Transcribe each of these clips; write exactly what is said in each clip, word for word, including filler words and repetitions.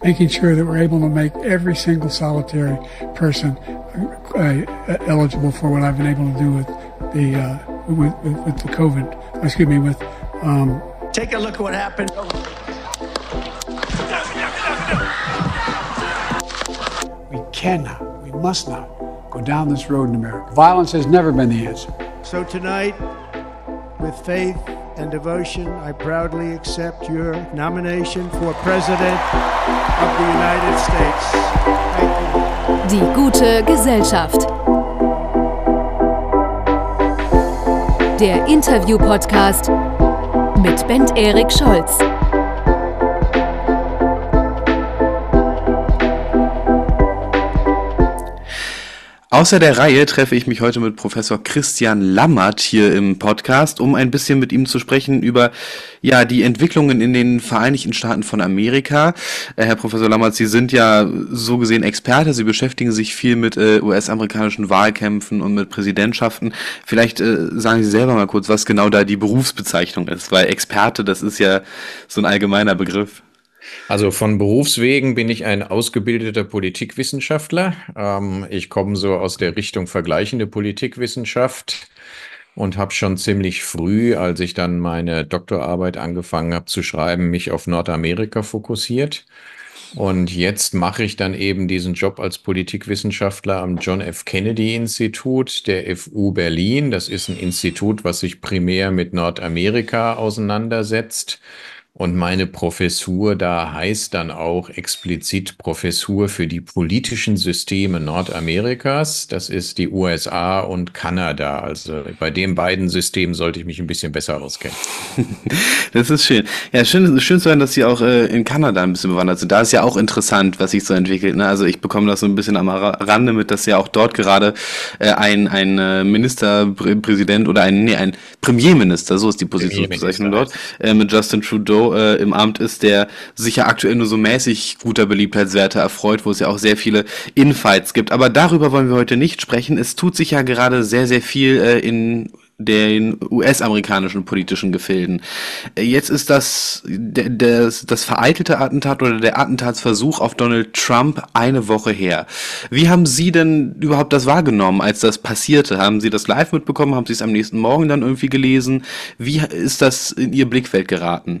making sure that we're able to make every single solitary person uh, eligible for what I've been able to do with the uh, with, with, with the COVID. Excuse me, with. Um, Take a look at what happened. We cannot, we must not go down this road in America. Violence has never been the answer. So tonight, with faith and devotion, I proudly accept your nomination for President of the United States. Thank you. Die gute Gesellschaft. Der Interview-Podcast mit Bent-Erik Scholz. Außer der Reihe treffe ich mich heute mit Professor Christian Lammert hier im Podcast, um ein bisschen mit ihm zu sprechen über ja die Entwicklungen in den Vereinigten Staaten von Amerika. Äh, Herr Professor Lammert, Sie sind ja so gesehen Experte, Sie beschäftigen sich viel mit äh, U S-amerikanischen Wahlkämpfen und mit Präsidentschaften. Vielleicht äh, sagen Sie selber mal kurz, was genau da die Berufsbezeichnung ist, weil Experte, das ist ja so ein allgemeiner Begriff. Also von Berufswegen bin ich ein ausgebildeter Politikwissenschaftler. Ähm, ich komme so aus der Richtung vergleichende Politikwissenschaft und habe schon ziemlich früh, als ich dann meine Doktorarbeit angefangen habe zu schreiben, mich auf Nordamerika fokussiert. Und jetzt mache ich dann eben diesen Job als Politikwissenschaftler am John F. Kennedy Institut der F U Berlin. Das ist ein Institut, was sich primär mit Nordamerika auseinandersetzt. Und meine Professur da heißt dann auch explizit Professur für die politischen Systeme Nordamerikas. Das ist die U S A und Kanada. Also bei den beiden Systemen sollte ich mich ein bisschen besser auskennen. Das ist schön. Ja, schön, schön zu hören, dass Sie auch äh, in Kanada ein bisschen bewandert sind. Da ist ja auch interessant, was sich so entwickelt. Ne? Also ich bekomme das so ein bisschen am Rande mit, dass ja auch dort gerade äh, ein, ein äh, Ministerpräsident oder ein, nee, ein Premierminister, so ist die Positionsbezeichnung dort, äh, mit Justin Trudeau äh, im Amt ist, der sich ja aktuell nur so mäßig guter Beliebtheitswerte erfreut, wo es ja auch sehr viele Infights gibt. Aber darüber wollen wir heute nicht sprechen. Es tut sich ja gerade sehr, sehr viel äh, in den U S-amerikanischen politischen Gefilden. Jetzt ist das, das das vereitelte Attentat oder der Attentatsversuch auf Donald Trump eine Woche her. Wie haben Sie denn überhaupt das wahrgenommen, als das passierte? Haben Sie das live mitbekommen? Haben Sie es am nächsten Morgen dann irgendwie gelesen? Wie ist das in Ihr Blickfeld geraten?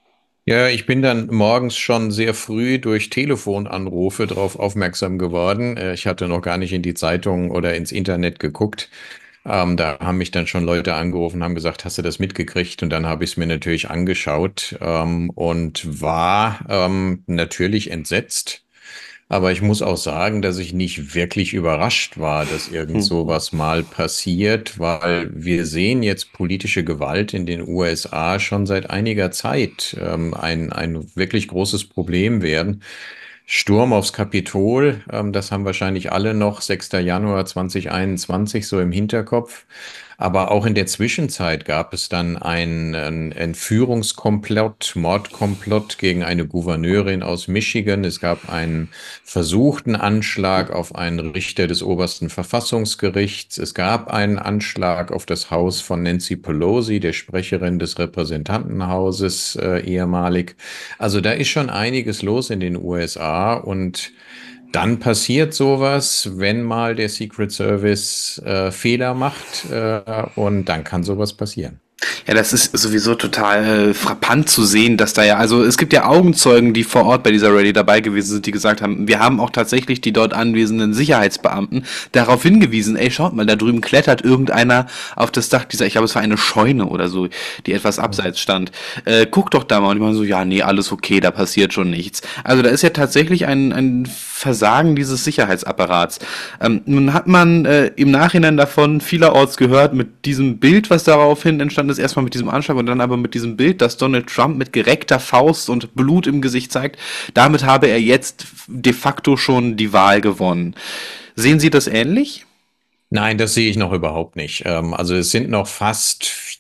Ja, ich bin dann morgens schon sehr früh durch Telefonanrufe darauf aufmerksam geworden. Ich hatte noch gar nicht in die Zeitung oder ins Internet geguckt. Ähm, da haben mich dann schon Leute angerufen und haben gesagt, hast du das mitgekriegt? Und dann habe ich es mir natürlich angeschaut ähm, und war ähm, natürlich entsetzt. Aber ich muss auch sagen, dass ich nicht wirklich überrascht war, dass irgend sowas mal passiert, weil wir sehen jetzt politische Gewalt in den U S A schon seit einiger Zeit ähm, ein, ein wirklich großes Problem werden. Sturm aufs Kapitol, ähm, das haben wahrscheinlich alle noch, sechster Januar zweitausendeinundzwanzig so im Hinterkopf. Aber auch in der Zwischenzeit gab es dann einen, einen Entführungskomplott, Mordkomplott gegen eine Gouverneurin aus Michigan. Es gab einen versuchten Anschlag auf einen Richter des obersten Verfassungsgerichts. Es gab einen Anschlag auf das Haus von Nancy Pelosi, der Sprecherin des Repräsentantenhauses äh, ehemalig. Also da ist schon einiges los in den U S A und dann passiert sowas, wenn mal der Secret Service äh, Fehler macht äh, und dann kann sowas passieren. Ja, das ist sowieso total äh, frappant zu sehen, dass da ja, also es gibt ja Augenzeugen, die vor Ort bei dieser Rallye dabei gewesen sind, die gesagt haben, wir haben auch tatsächlich die dort anwesenden Sicherheitsbeamten darauf hingewiesen, ey, schaut mal, da drüben klettert irgendeiner auf das Dach dieser, ich glaube, es war eine Scheune oder so, die etwas abseits stand. Äh, guck doch da mal. Und die waren so, ja, nee, alles okay, da passiert schon nichts. Also da ist ja tatsächlich ein, ein Versagen dieses Sicherheitsapparats. Ähm, nun hat man äh, im Nachhinein davon vielerorts gehört, mit diesem Bild, was daraufhin entstanden ist, erstmal mit diesem Anschlag und dann aber mit diesem Bild, dass Donald Trump mit gereckter Faust und Blut im Gesicht zeigt, damit habe er jetzt de facto schon die Wahl gewonnen. Sehen Sie das ähnlich? Nein, das sehe ich noch überhaupt nicht. Also es sind noch fast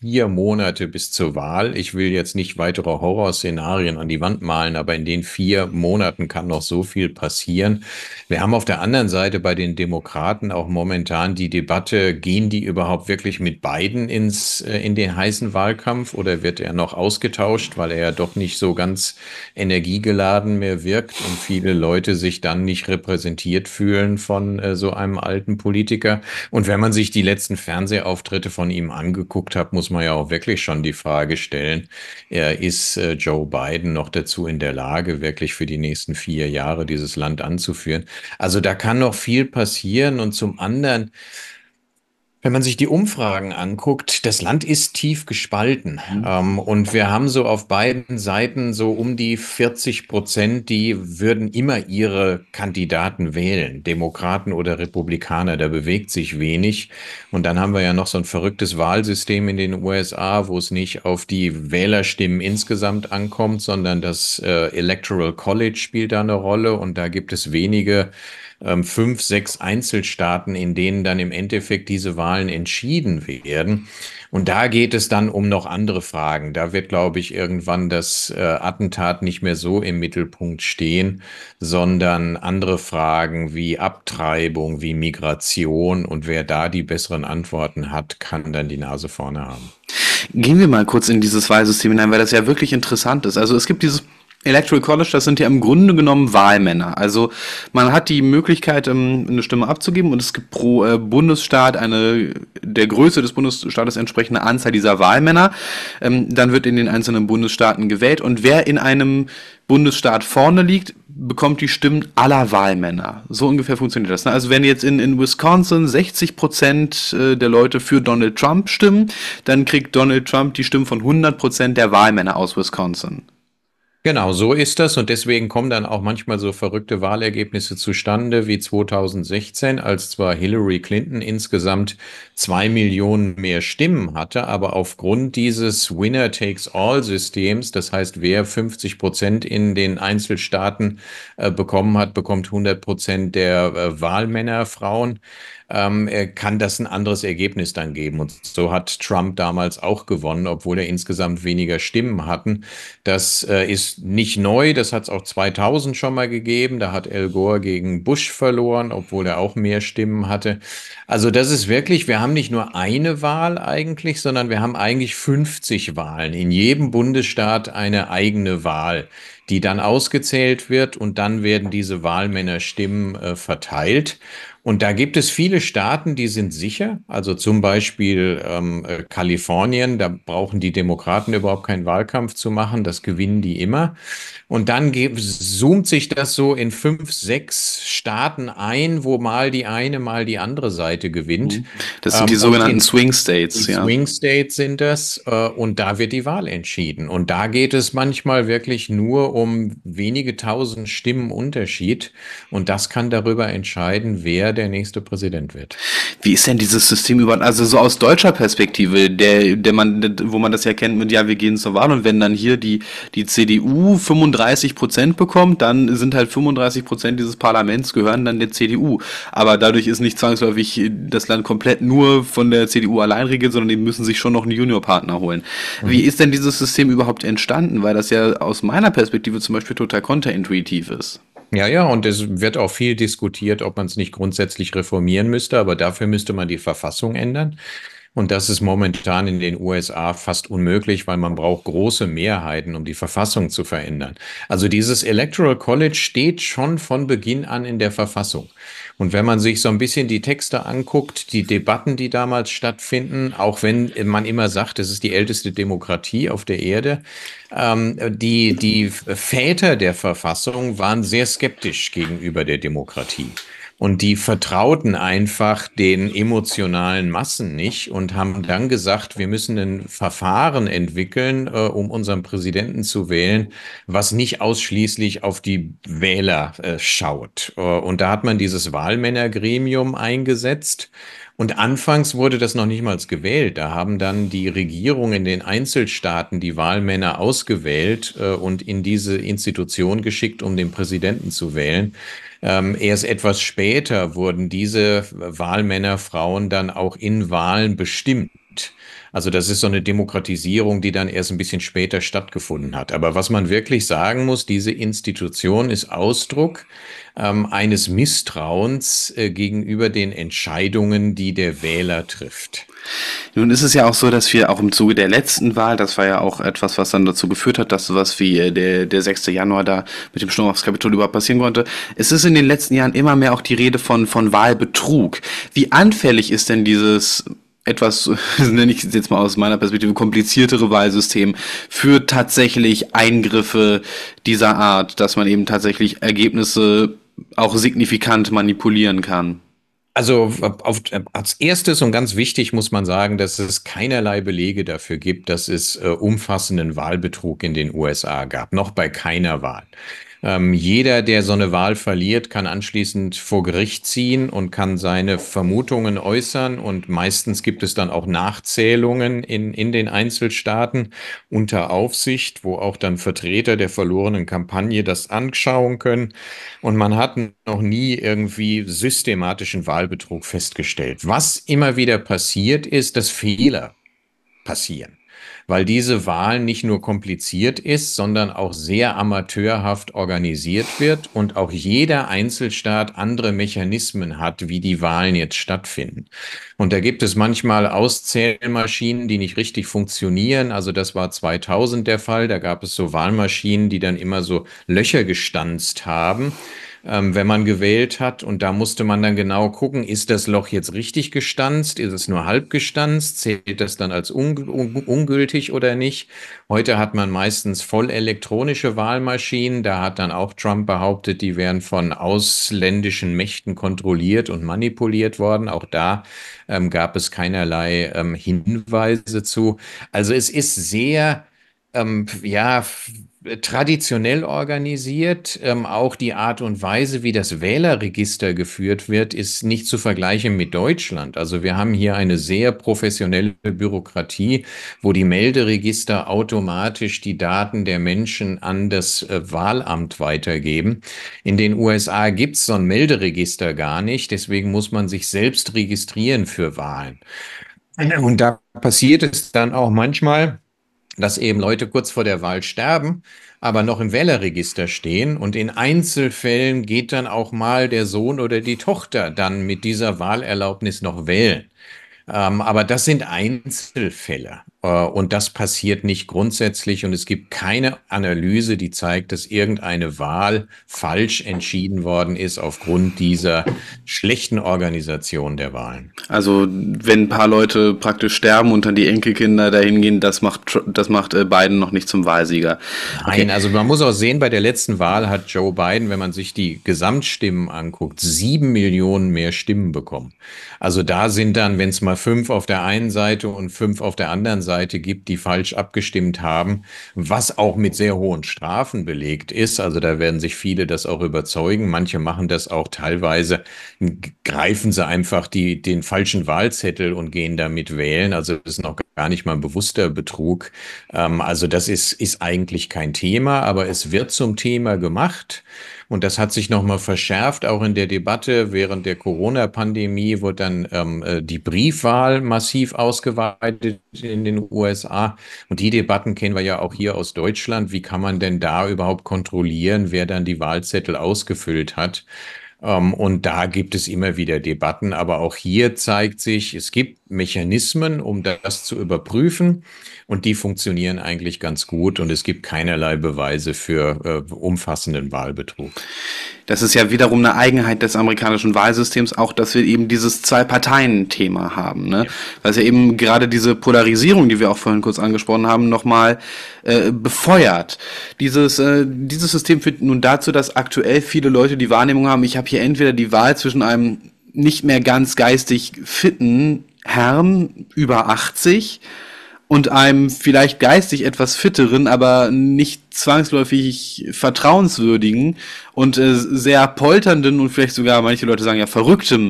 vier Monate bis zur Wahl. Ich will jetzt nicht weitere Horrorszenarien an die Wand malen, aber in den vier Monaten kann noch so viel passieren. Wir haben auf der anderen Seite bei den Demokraten auch momentan die Debatte, gehen die überhaupt wirklich mit Biden ins, äh, in den heißen Wahlkampf oder wird er noch ausgetauscht, weil er ja doch nicht so ganz energiegeladen mehr wirkt und viele Leute sich dann nicht repräsentiert fühlen von äh, so einem alten Politiker. Und wenn man sich die letzten Fernsehauftritte von ihm angeguckt hat, muss man ja auch wirklich schon die Frage stellen, äh, ist äh, Joe Biden noch dazu in der Lage, wirklich für die nächsten vier Jahre dieses Land anzuführen? Also da kann noch viel passieren. Und zum anderen, wenn man sich die Umfragen anguckt, das Land ist tief gespalten. Mhm. Ähm, und wir haben so auf beiden Seiten so um die vierzig Prozent, die würden immer ihre Kandidaten wählen, Demokraten oder Republikaner. Da bewegt sich wenig. Und dann haben wir ja noch so ein verrücktes Wahlsystem in den U S A, wo es nicht auf die Wählerstimmen insgesamt ankommt, sondern das äh, Electoral College spielt da eine Rolle. Und da gibt es wenige ähm, fünf, sechs Einzelstaaten, in denen dann im Endeffekt diese Wahlen entschieden werden. Und da geht es dann um noch andere Fragen. Da wird, glaube ich, irgendwann das äh, Attentat nicht mehr so im Mittelpunkt stehen, sondern andere Fragen wie Abtreibung, wie Migration. Und wer da die besseren Antworten hat, kann dann die Nase vorne haben. Gehen wir mal kurz in dieses Wahlsystem hinein, weil das ja wirklich interessant ist. Also es gibt dieses Electoral College, das sind ja im Grunde genommen Wahlmänner. Also man hat die Möglichkeit, ähm, eine Stimme abzugeben und es gibt pro äh, Bundesstaat eine der Größe des Bundesstaates entsprechende Anzahl dieser Wahlmänner. Ähm, dann wird in den einzelnen Bundesstaaten gewählt und wer in einem Bundesstaat vorne liegt, bekommt die Stimmen aller Wahlmänner. So ungefähr funktioniert das. Ne? Also wenn jetzt in, in Wisconsin sechzig Prozent der Leute für Donald Trump stimmen, dann kriegt Donald Trump die Stimmen von hundert Prozent der Wahlmänner aus Wisconsin. Genau, so ist das und deswegen kommen dann auch manchmal so verrückte Wahlergebnisse zustande wie zweitausendsechzehn, als zwar Hillary Clinton insgesamt zwei Millionen mehr Stimmen hatte, aber aufgrund dieses Winner-Takes-All-Systems, das heißt, wer fünfzig Prozent in den Einzelstaaten äh, bekommen hat, bekommt hundert Prozent der äh, Wahlmänner, Frauen, ähm, kann das ein anderes Ergebnis dann geben. Und so hat Trump damals auch gewonnen, obwohl er insgesamt weniger Stimmen hatten. Das äh, ist nicht neu, das hat es auch zweitausend schon mal gegeben. Da hat Al Gore gegen Bush verloren, obwohl er auch mehr Stimmen hatte. Also das ist wirklich, wir haben nicht nur eine Wahl eigentlich, sondern wir haben eigentlich fünfzig Wahlen. In jedem Bundesstaat eine eigene Wahl, die dann ausgezählt wird und dann werden diese Wahlmännerstimmen äh, verteilt. Und da gibt es viele Staaten, die sind sicher, also zum Beispiel ähm, äh, Kalifornien, da brauchen die Demokraten überhaupt keinen Wahlkampf zu machen, das gewinnen die immer. Und dann ge- zoomt sich das so in fünf, sechs Staaten ein, wo mal die eine, mal die andere Seite gewinnt. Das sind die Ähm, sogenannten in, Swing States, die ja. Swing States sind das, äh, und da wird die Wahl entschieden. Und da geht es manchmal wirklich nur um wenige tausend Stimmen Unterschied. Und das kann darüber entscheiden, wer der nächste Präsident wird. Wie ist denn dieses System überhaupt, also so aus deutscher Perspektive, der, der man, wo man das ja kennt mit, ja, wir gehen zur Wahl und wenn dann hier die, die C D U fünfunddreißig Prozent bekommt, dann sind halt fünfunddreißig Prozent dieses Parlaments gehören dann der C D U. Aber dadurch ist nicht zwangsläufig das Land komplett nur von der C D U allein regiert, sondern die müssen sich schon noch einen Juniorpartner holen. Mhm. Wie ist denn dieses System überhaupt entstanden? Weil das ja aus meiner Perspektive zum Beispiel total kontraintuitiv ist. Ja, ja, und es wird auch viel diskutiert, ob man es nicht grundsätzlich reformieren müsste, aber dafür müsste man die Verfassung ändern. Und das ist momentan in den U S A fast unmöglich, weil man braucht große Mehrheiten, um die Verfassung zu verändern. Also dieses Electoral College steht schon von Beginn an in der Verfassung. Und wenn man sich so ein bisschen die Texte anguckt, die Debatten, die damals stattfinden, auch wenn man immer sagt, es ist die älteste Demokratie auf der Erde, ähm, die, die Väter der Verfassung waren sehr skeptisch gegenüber der Demokratie. Und die vertrauten einfach den emotionalen Massen nicht und haben dann gesagt, wir müssen ein Verfahren entwickeln, äh, um unseren Präsidenten zu wählen, was nicht ausschließlich auf die Wähler äh, schaut. Äh, und da hat man dieses Wahlmännergremium eingesetzt. Und anfangs wurde das noch nicht mal gewählt. Da haben dann die Regierungen in den Einzelstaaten die Wahlmänner ausgewählt äh, und in diese Institution geschickt, um den Präsidenten zu wählen. Ähm, erst etwas später wurden diese Wahlmänner, Frauen dann auch in Wahlen bestimmt. Also das ist so eine Demokratisierung, die dann erst ein bisschen später stattgefunden hat. Aber was man wirklich sagen muss, diese Institution ist Ausdruck ähm, eines Misstrauens äh, gegenüber den Entscheidungen, die der Wähler trifft. Nun ist es ja auch so, dass wir auch im Zuge der letzten Wahl, das war ja auch etwas, was dann dazu geführt hat, dass sowas wie äh, der, der sechste Januar da mit dem Sturm aufs Kapitol überhaupt passieren konnte. Es ist in den letzten Jahren immer mehr auch die Rede von, von Wahlbetrug. Wie anfällig ist denn dieses etwas, nenne ich es jetzt mal aus meiner Perspektive, kompliziertere Wahlsystem für tatsächlich Eingriffe dieser Art, dass man eben tatsächlich Ergebnisse auch signifikant manipulieren kann? Also auf, als erstes und ganz wichtig muss man sagen, dass es keinerlei Belege dafür gibt, dass es äh, umfassenden Wahlbetrug in den U S A gab, noch bei keiner Wahl. Ähm, jeder, der so eine Wahl verliert, kann anschließend vor Gericht ziehen und kann seine Vermutungen äußern. Und meistens gibt es dann auch Nachzählungen in, in den Einzelstaaten unter Aufsicht, wo auch dann Vertreter der verlorenen Kampagne das anschauen können. Und man hat noch nie irgendwie systematischen Wahlbetrug festgestellt. Was immer wieder passiert ist, dass Fehler passieren, weil diese Wahl nicht nur kompliziert ist, sondern auch sehr amateurhaft organisiert wird und auch jeder Einzelstaat andere Mechanismen hat, wie die Wahlen jetzt stattfinden. Und da gibt es manchmal Auszählmaschinen, die nicht richtig funktionieren. Also das war zweitausend der Fall. Da gab es so Wahlmaschinen, die dann immer so Löcher gestanzt haben, ähm, wenn man gewählt hat. Und da musste man dann genau gucken, ist das Loch jetzt richtig gestanzt? Ist es nur halb gestanzt? Zählt das dann als un un ungültig oder nicht? Heute hat man meistens voll elektronische Wahlmaschinen. Da hat dann auch Trump behauptet, die wären von ausländischen Mächten kontrolliert und manipuliert worden. Auch da ähm, gab es keinerlei ähm, Hinweise zu. Also es ist sehr, ähm, ja, traditionell organisiert. Ähm, auch die Art und Weise, wie das Wählerregister geführt wird, ist nicht zu vergleichen mit Deutschland. Also wir haben hier eine sehr professionelle Bürokratie, wo die Melderegister automatisch die Daten der Menschen an das äh, Wahlamt weitergeben. In den U S A gibt es so ein Melderegister gar nicht, deswegen muss man sich selbst registrieren für Wahlen. Und da passiert es dann auch manchmal, dass eben Leute kurz vor der Wahl sterben, aber noch im Wählerregister stehen. Und in Einzelfällen geht dann auch mal der Sohn oder die Tochter dann mit dieser Wahlerlaubnis noch wählen. Ähm, aber das sind Einzelfälle. Äh, und das passiert nicht grundsätzlich. Und es gibt keine Analyse, die zeigt, dass irgendeine Wahl falsch entschieden worden ist aufgrund dieser schlechten Organisation der Wahlen. Also wenn ein paar Leute praktisch sterben und dann die Enkelkinder dahin gehen, das macht, das macht äh, Biden noch nicht zum Wahlsieger. Okay. Nein, also man muss auch sehen, bei der letzten Wahl hat Joe Biden, wenn man sich die Gesamtstimmen anguckt, sieben Millionen mehr Stimmen bekommen. Also da sind dann, wenn es mal fünf auf der einen Seite und fünf auf der anderen Seite gibt, die falsch abgestimmt haben, was auch mit sehr hohen Strafen belegt ist. Also da werden sich viele das auch überzeugen. Manche machen das auch teilweise, greifen sie einfach die, den falschen Wahlzettel und gehen damit wählen. Also das ist noch gar nicht mal ein bewusster Betrug. Ähm, also das ist, ist eigentlich kein Thema, aber es wird zum Thema gemacht. Und das hat sich nochmal verschärft, auch in der Debatte. Während der Corona-Pandemie wurde dann ähm, die Briefwahl massiv ausgeweitet in den U S A. Und die Debatten kennen wir ja auch hier aus Deutschland. Wie kann man denn da überhaupt kontrollieren, wer dann die Wahlzettel ausgefüllt hat? Um, und da gibt es immer wieder Debatten. Aber auch hier zeigt sich, es gibt Mechanismen, um das zu überprüfen. Und die funktionieren eigentlich ganz gut. Und es gibt keinerlei Beweise für äh, umfassenden Wahlbetrug. Das ist ja wiederum eine Eigenheit des amerikanischen Wahlsystems, auch dass wir eben dieses Zwei-Parteien-Thema haben, ne? Ja. Weil es ja eben gerade diese Polarisierung, die wir auch vorhin kurz angesprochen haben, nochmal äh, befeuert. Dieses, äh, dieses System führt nun dazu, dass aktuell viele Leute die Wahrnehmung haben, ich habe hier entweder die Wahl zwischen einem nicht mehr ganz geistig fitten Herrn über achtzig und einem vielleicht geistig etwas fitteren, aber nicht zwangsläufig vertrauenswürdigen und äh, sehr polternden und vielleicht sogar, manche Leute sagen ja, verrücktem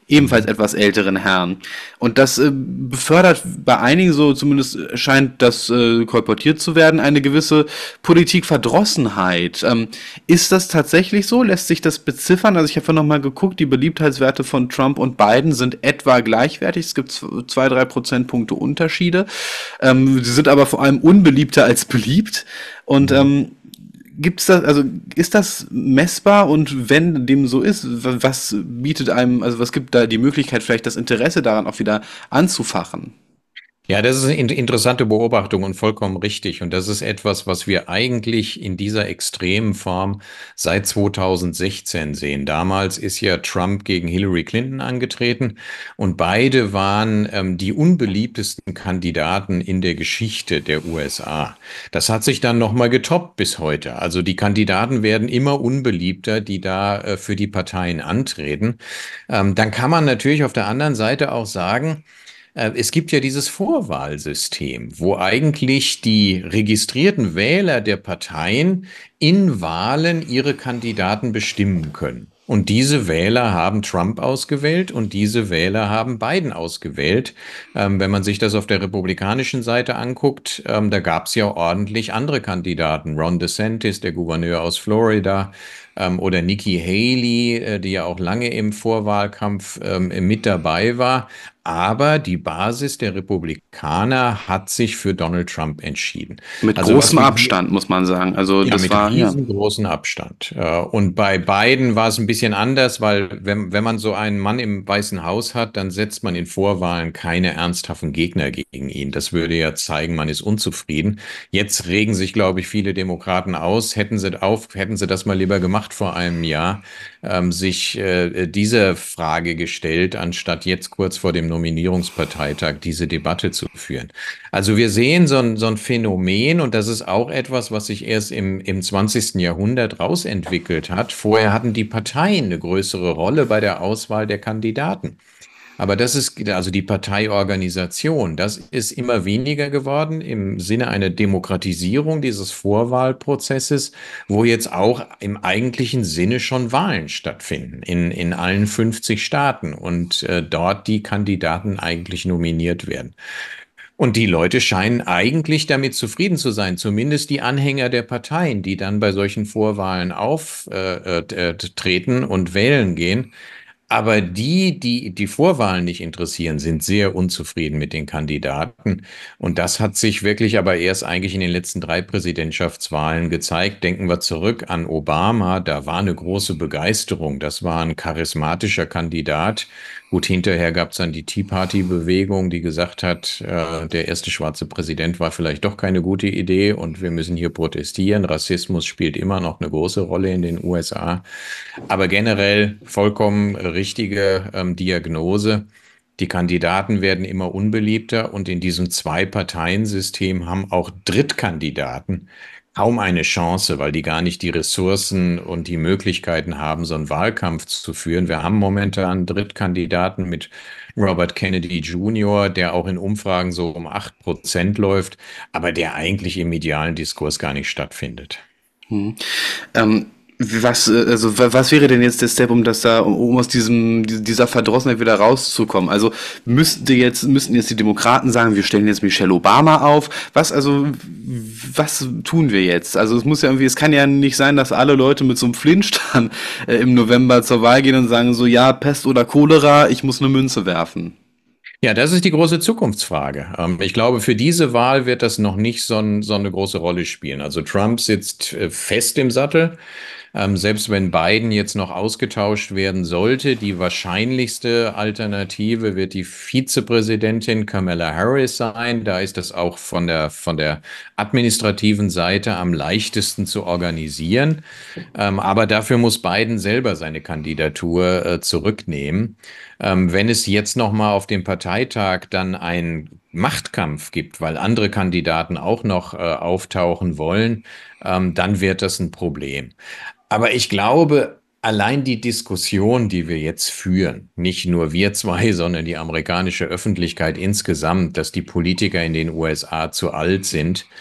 ebenfalls etwas älteren Herrn. Und das äh, befördert bei einigen, so zumindest scheint das äh, kolportiert zu werden, eine gewisse Politikverdrossenheit. Ähm, ist das tatsächlich so? Lässt sich das beziffern? Also ich habe ja nochmal geguckt, die Beliebtheitswerte von Trump und Biden sind etwa gleichwertig. Es gibt zwei, drei Prozentpunkte Unterschiede. Ähm, sie sind aber vor allem unbeliebter als beliebt. Und ähm, Gibt's das, also ist das messbar, und wenn dem so ist, was bietet einem, also was gibt da die Möglichkeit, vielleicht das Interesse daran auch wieder anzufachen? Ja, das ist eine in- interessante Beobachtung und vollkommen richtig. Und das ist etwas, was wir eigentlich in dieser extremen Form seit zweitausendsechzehn sehen. Damals ist ja Trump gegen Hillary Clinton angetreten und beide waren ähm, die unbeliebtesten Kandidaten in der Geschichte der U S A. Das hat sich dann nochmal getoppt bis heute. Also die Kandidaten werden immer unbeliebter, die da äh, für die Parteien antreten. Ähm, dann kann man natürlich auf der anderen Seite auch sagen, äh, es gibt ja dieses Vorwahlsystem, wo eigentlich die registrierten Wähler der Parteien in Wahlen ihre Kandidaten bestimmen können. Und diese Wähler haben Trump ausgewählt und diese Wähler haben Biden ausgewählt. Ähm, wenn man sich das auf der republikanischen Seite anguckt, ähm, da gab es ja ordentlich andere Kandidaten. Ron DeSantis, der Gouverneur aus Florida, ähm, oder Nikki Haley, äh, die ja auch lange im Vorwahlkampf ähm, mit dabei war. Aber die Basis der Republikaner hat sich für Donald Trump entschieden. Mit Also was großem wir Abstand, muss man sagen. Also ja, das mit war, ja. riesengroßen Abstand. Äh, Und bei Biden war es ein bisschen anders, weil wenn, wenn man so einen Mann im Weißen Haus hat, dann setzt man in Vorwahlen keine ernsthaften Gegner gegen ihn. Das würde ja zeigen, man ist unzufrieden. Jetzt regen sich, glaube ich, viele Demokraten aus. Hätten sie auf, hätten sie das mal lieber gemacht vor einem Jahr, ähm, sich äh, diese Frage gestellt, anstatt jetzt kurz vor dem Nominierungsparteitag diese Debatte zu führen. Also wir sehen so ein, so ein Phänomen, und das ist auch etwas, was sich erst im, im zwanzigsten Jahrhundert rausentwickelt hat. Vorher hatten die Parteien eine größere Rolle bei der Auswahl der Kandidaten. Aber das ist, also die Parteiorganisation, das ist immer weniger geworden im Sinne einer Demokratisierung dieses Vorwahlprozesses, wo jetzt auch im eigentlichen Sinne schon Wahlen stattfinden in, in allen fünfzig Staaten und äh, dort die Kandidaten eigentlich nominiert werden. Und die Leute scheinen eigentlich damit zufrieden zu sein, zumindest die Anhänger der Parteien, die dann bei solchen Vorwahlen auftreten und wählen gehen. Aber die, die die Vorwahlen nicht interessieren, sind sehr unzufrieden mit den Kandidaten. Und das hat sich wirklich aber erst eigentlich in den letzten drei Präsidentschaftswahlen gezeigt. Denken wir zurück an Obama, da war eine große Begeisterung. Das war ein charismatischer Kandidat. Gut, hinterher gab es dann die Tea Party-Bewegung, die gesagt hat, äh, der erste schwarze Präsident war vielleicht doch keine gute Idee und wir müssen hier protestieren. Rassismus spielt immer noch eine große Rolle in den U S A. Aber generell vollkommen richtige ähm, Diagnose. Die Kandidaten werden immer unbeliebter und in diesem Zwei-Parteien-System haben auch Drittkandidaten kaum eine Chance, weil die gar nicht die Ressourcen und die Möglichkeiten haben, so einen Wahlkampf zu führen. Wir haben momentan einen Drittkandidaten mit Robert Kennedy Junior, der auch in Umfragen so um acht Prozent läuft, aber der eigentlich im medialen Diskurs gar nicht stattfindet. Hm. Ähm, was, äh, also, wa- was wäre denn jetzt der Step, um das da, um, um aus diesem, die- dieser Verdrossenheit wieder rauszukommen? Also müsste jetzt, müssten jetzt die Demokraten sagen, wir stellen jetzt Michelle Obama auf. Was, also, was tun wir jetzt? Also es muss ja irgendwie, es kann ja nicht sein, dass alle Leute mit so einem Flinch dann äh, im November zur Wahl gehen und sagen so, ja, Pest oder Cholera, ich muss eine Münze werfen. Ja, das ist die große Zukunftsfrage. Ähm, Ich glaube, für diese Wahl wird das noch nicht so, ein, so eine große Rolle spielen. Also Trump sitzt äh, fest im Sattel. Ähm, selbst wenn Biden jetzt noch ausgetauscht werden sollte, die wahrscheinlichste Alternative wird die Vizepräsidentin Kamala Harris sein. Da ist das auch von der, von der administrativen Seite am leichtesten zu organisieren. Ähm, aber dafür muss Biden selber seine Kandidatur äh, zurücknehmen. Ähm, wenn es jetzt nochmal auf dem Parteitag dann einen Machtkampf gibt, weil andere Kandidaten auch noch äh, auftauchen wollen, ähm, dann wird das ein Problem. Aber ich glaube, allein die Diskussion, die wir jetzt führen, nicht nur wir zwei, sondern die amerikanische Öffentlichkeit insgesamt, dass die Politiker in den U S A zu alt sind,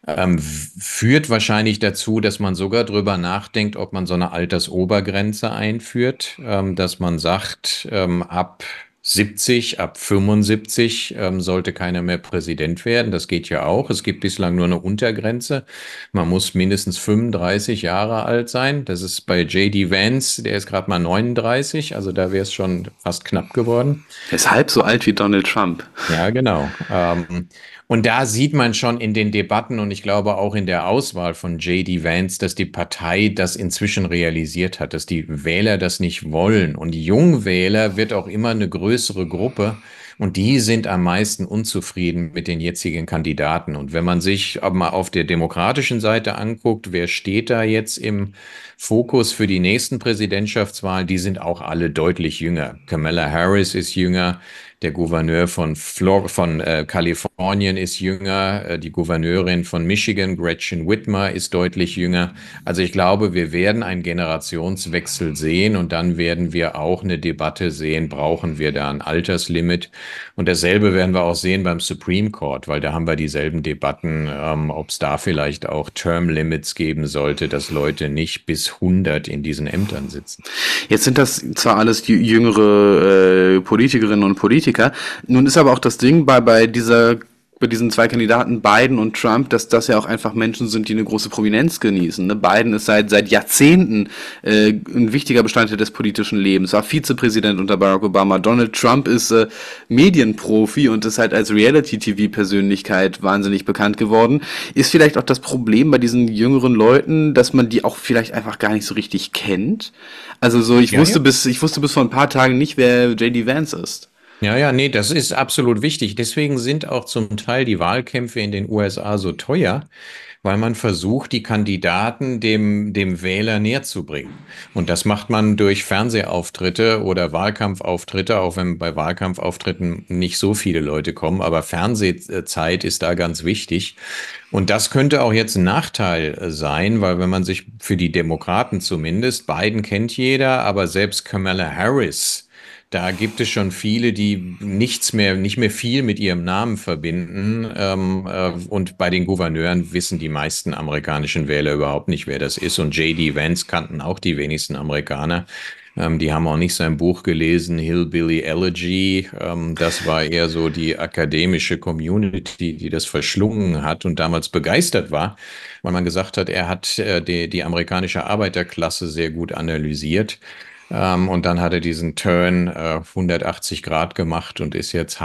Ähm, führt wahrscheinlich dazu, dass man sogar drüber nachdenkt, ob man so eine Altersobergrenze einführt, ähm, dass man sagt, ähm, ab siebzig, ab fünfundsiebzig ähm, sollte keiner mehr Präsident werden. Das geht ja auch. Es gibt bislang nur eine Untergrenze. Man muss mindestens fünfunddreißig Jahre alt sein. Das ist bei J D Vance, der ist gerade mal neununddreißig, also da wäre es schon fast knapp geworden. Er ist halb so alt wie Donald Trump. Ja, genau. Ähm, und da sieht man schon in den Debatten und ich glaube auch in der Auswahl von J D Vance, dass die Partei das inzwischen realisiert hat, dass die Wähler das nicht wollen. Und die Jungwähler wird auch immer eine größere Gruppe und die sind am meisten unzufrieden mit den jetzigen Kandidaten. Und wenn man sich aber mal auf der demokratischen Seite anguckt, wer steht da jetzt im Fokus für die nächsten Präsidentschaftswahlen, die sind auch alle deutlich jünger. Kamala Harris ist jünger. Der Gouverneur von Flor von äh, Kalifornien ist jünger, äh, die Gouverneurin von Michigan, Gretchen Whitmer, ist deutlich jünger. Also ich glaube, wir werden einen Generationswechsel sehen und dann werden wir auch eine Debatte sehen, brauchen wir da ein Alterslimit? Und dasselbe werden wir auch sehen beim Supreme Court, weil da haben wir dieselben Debatten, ähm, ob es da vielleicht auch Term Limits geben sollte, dass Leute nicht bis hundert in diesen Ämtern sitzen. Jetzt sind das zwar alles jüngere äh, Politikerinnen und Politiker, nun ist aber auch das Ding bei, bei dieser bei diesen zwei Kandidaten, Biden und Trump, dass das ja auch einfach Menschen sind, die eine große Prominenz genießen. Ne? Biden ist seit seit Jahrzehnten äh, ein wichtiger Bestandteil des politischen Lebens, war Vizepräsident unter Barack Obama. Donald Trump ist äh, Medienprofi und ist halt als Reality-T V-Persönlichkeit wahnsinnig bekannt geworden. Ist vielleicht auch das Problem bei diesen jüngeren Leuten, dass man die auch vielleicht einfach gar nicht so richtig kennt? Also so, ich ja, wusste ja. bis ich wusste bis vor ein paar Tagen nicht, wer J D Vance ist. Ja, ja, nee, das ist absolut wichtig. Deswegen sind auch zum Teil die Wahlkämpfe in den U S A so teuer, weil man versucht, die Kandidaten dem, dem Wähler näher zu bringen. Und das macht man durch Fernsehauftritte oder Wahlkampfauftritte, auch wenn bei Wahlkampfauftritten nicht so viele Leute kommen, aber Fernsehzeit ist da ganz wichtig. Und das könnte auch jetzt ein Nachteil sein, weil wenn man sich für die Demokraten zumindest, Biden kennt jeder, aber selbst Kamala Harris, da gibt es schon viele, die nichts mehr, nicht mehr viel mit ihrem Namen verbinden. Ähm, äh, und bei den Gouverneuren wissen die meisten amerikanischen Wähler überhaupt nicht, wer das ist. Und J D Vance kannten auch die wenigsten Amerikaner. Ähm, die haben auch nicht sein Buch gelesen, Hillbilly Elegy. Ähm, das war eher so die akademische Community, die das verschlungen hat und damals begeistert war, weil man gesagt hat, er hat äh, die, die amerikanische Arbeiterklasse sehr gut analysiert. Um, und dann hat er diesen Turn äh, hundertachtzig Grad gemacht und ist jetzt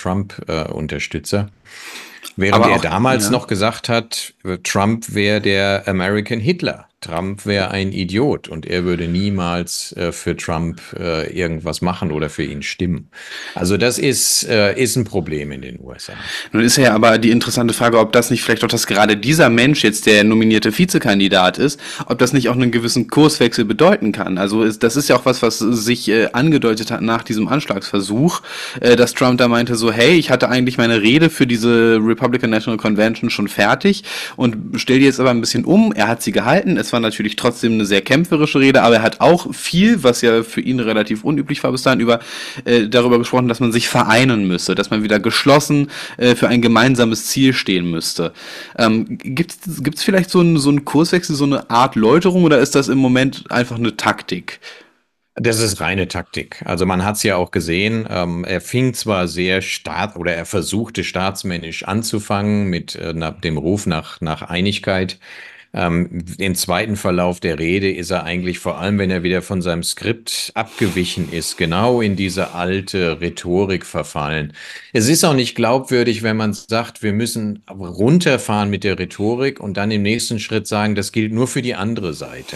Hardcore-Trump-Unterstützer. Äh, Während auch, er damals ja. noch gesagt hat, Trump wäre der American Hitler. Trump wäre ein Idiot und er würde niemals äh, für Trump äh, irgendwas machen oder für ihn stimmen. Also das ist, äh, ist ein Problem in den U S A. Nun ist ja aber die interessante Frage, ob das nicht vielleicht auch, dass gerade dieser Mensch jetzt der nominierte Vizekandidat ist, ob das nicht auch einen gewissen Kurswechsel bedeuten kann. Also ist, das ist ja auch was, was sich äh, angedeutet hat nach diesem Anschlagsversuch, äh, dass Trump da meinte so, hey, ich hatte eigentlich meine Rede für diese Republican National Convention schon fertig und stell die jetzt aber ein bisschen um. Er hat sie gehalten. Es war natürlich trotzdem eine sehr kämpferische Rede, aber er hat auch viel, was ja für ihn relativ unüblich war bis dahin, über, äh, darüber gesprochen, dass man sich vereinen müsse, dass man wieder geschlossen äh, für ein gemeinsames Ziel stehen müsste. Ähm, gibt es vielleicht so einen so einen Kurswechsel, so eine Art Läuterung oder ist das im Moment einfach eine Taktik? Das ist reine Taktik. Also man hat es ja auch gesehen, ähm, er fing zwar sehr staat oder er versuchte staatsmännisch anzufangen mit äh, dem Ruf nach, nach Einigkeit. Ähm, im zweiten Verlauf der Rede ist er eigentlich, vor allem wenn er wieder von seinem Skript abgewichen ist, genau in diese alte Rhetorik verfallen. Es ist auch nicht glaubwürdig, wenn man sagt, wir müssen runterfahren mit der Rhetorik und dann im nächsten Schritt sagen, das gilt nur für die andere Seite.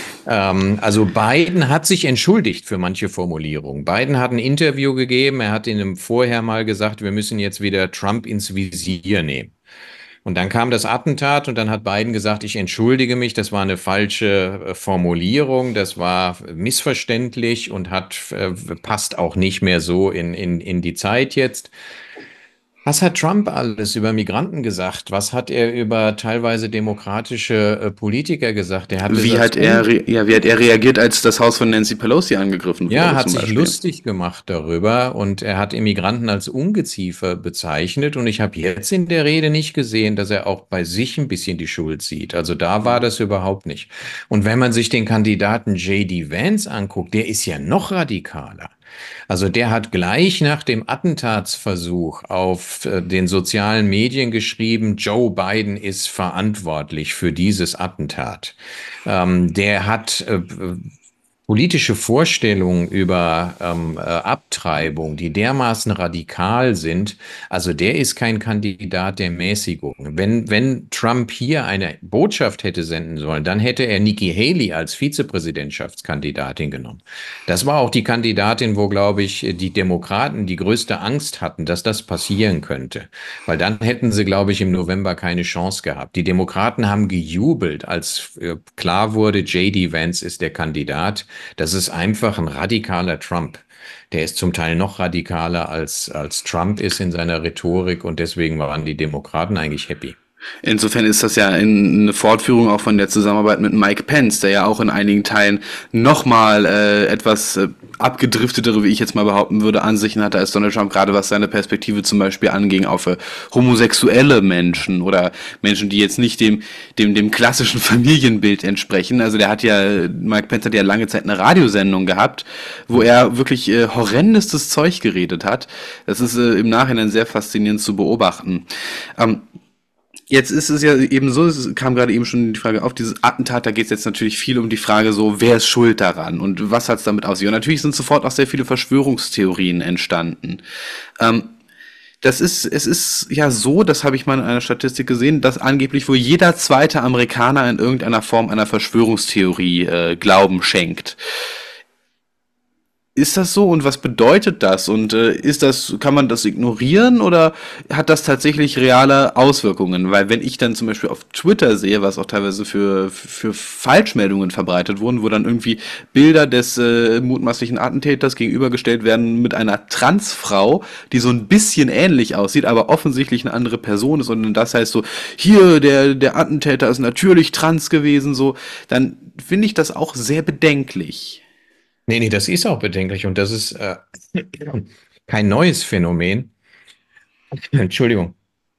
Ähm, also Biden hat sich entschuldigt für manche Formulierungen. Biden hat ein Interview gegeben, er hat in einem vorher mal gesagt, wir müssen jetzt wieder Trump ins Visier nehmen. Und dann kam das Attentat und dann hat Biden gesagt, ich entschuldige mich, das war eine falsche Formulierung, das war missverständlich und hat äh, passt auch nicht mehr so in, in, in die Zeit jetzt. Was hat Trump alles über Migranten gesagt? Was hat er über teilweise demokratische äh, Politiker gesagt? Er hat es Wie als hat er, un re- ja, wie hat er reagiert, als das Haus von Nancy Pelosi angegriffen ja, wurde, hat zum sich Beispiel? lustig gemacht darüber und er hat Immigranten als Ungeziefer bezeichnet. Und ich habe jetzt in der Rede nicht gesehen, dass er auch bei sich ein bisschen die Schuld sieht. Also da war das überhaupt nicht. Und wenn man sich den Kandidaten J D. Vance anguckt, der ist ja noch radikaler. Also der hat gleich nach dem Attentatsversuch auf äh, den sozialen Medien geschrieben, Joe Biden ist verantwortlich für dieses Attentat. Ähm, der hat äh, politische Vorstellungen über ähm, äh, Abtreibung, die dermaßen radikal sind. Also der ist kein Kandidat der Mäßigung. Wenn, wenn Trump hier eine Botschaft hätte senden sollen, dann hätte er Nikki Haley als Vizepräsidentschaftskandidatin genommen. Das war auch die Kandidatin, wo, glaube ich, die Demokraten die größte Angst hatten, dass das passieren könnte. Weil dann hätten sie, glaube ich, im November keine Chance gehabt. Die Demokraten haben gejubelt, als äh, klar wurde, J D. Vance ist der Kandidat. Das ist einfach ein radikaler Trump. Der ist zum Teil noch radikaler als, als Trump ist in seiner Rhetorik und deswegen waren die Demokraten eigentlich happy. Insofern ist das ja in, eine Fortführung auch von der Zusammenarbeit mit Mike Pence, der ja auch in einigen Teilen nochmal äh, etwas äh, abgedriftetere, wie ich jetzt mal behaupten würde, Ansichten hatte als Donald Trump, gerade was seine Perspektive zum Beispiel anging auf äh, homosexuelle Menschen oder Menschen, die jetzt nicht dem, dem, dem klassischen Familienbild entsprechen. Also der hat ja, Mike Pence hat ja lange Zeit eine Radiosendung gehabt, wo er wirklich äh, horrendestes Zeug geredet hat. Das ist äh, im Nachhinein sehr faszinierend zu beobachten. Ähm, Jetzt ist es ja eben so, es kam gerade eben schon die Frage auf, dieses Attentat, da geht es jetzt natürlich viel um die Frage so, wer ist schuld daran und was hat es damit auf sich? Und natürlich sind sofort auch sehr viele Verschwörungstheorien entstanden. Ähm, das ist, es ist ja so, das habe ich mal in einer Statistik gesehen, dass angeblich wohl jeder zweite Amerikaner in irgendeiner Form einer Verschwörungstheorie äh, Glauben schenkt. Ist das so und was bedeutet das? Und äh, ist das, kann man das ignorieren oder hat das tatsächlich reale Auswirkungen? Weil wenn ich dann zum Beispiel auf Twitter sehe, was auch teilweise für, für Falschmeldungen verbreitet wurden, wo dann irgendwie Bilder des äh, mutmaßlichen Attentäters gegenübergestellt werden mit einer Transfrau, die so ein bisschen ähnlich aussieht, aber offensichtlich eine andere Person ist und das heißt so, hier, der, der Attentäter ist natürlich trans gewesen, so, dann finde ich das auch sehr bedenklich. Nee, nee, das ist auch bedenklich und das ist äh, kein neues Phänomen. Entschuldigung.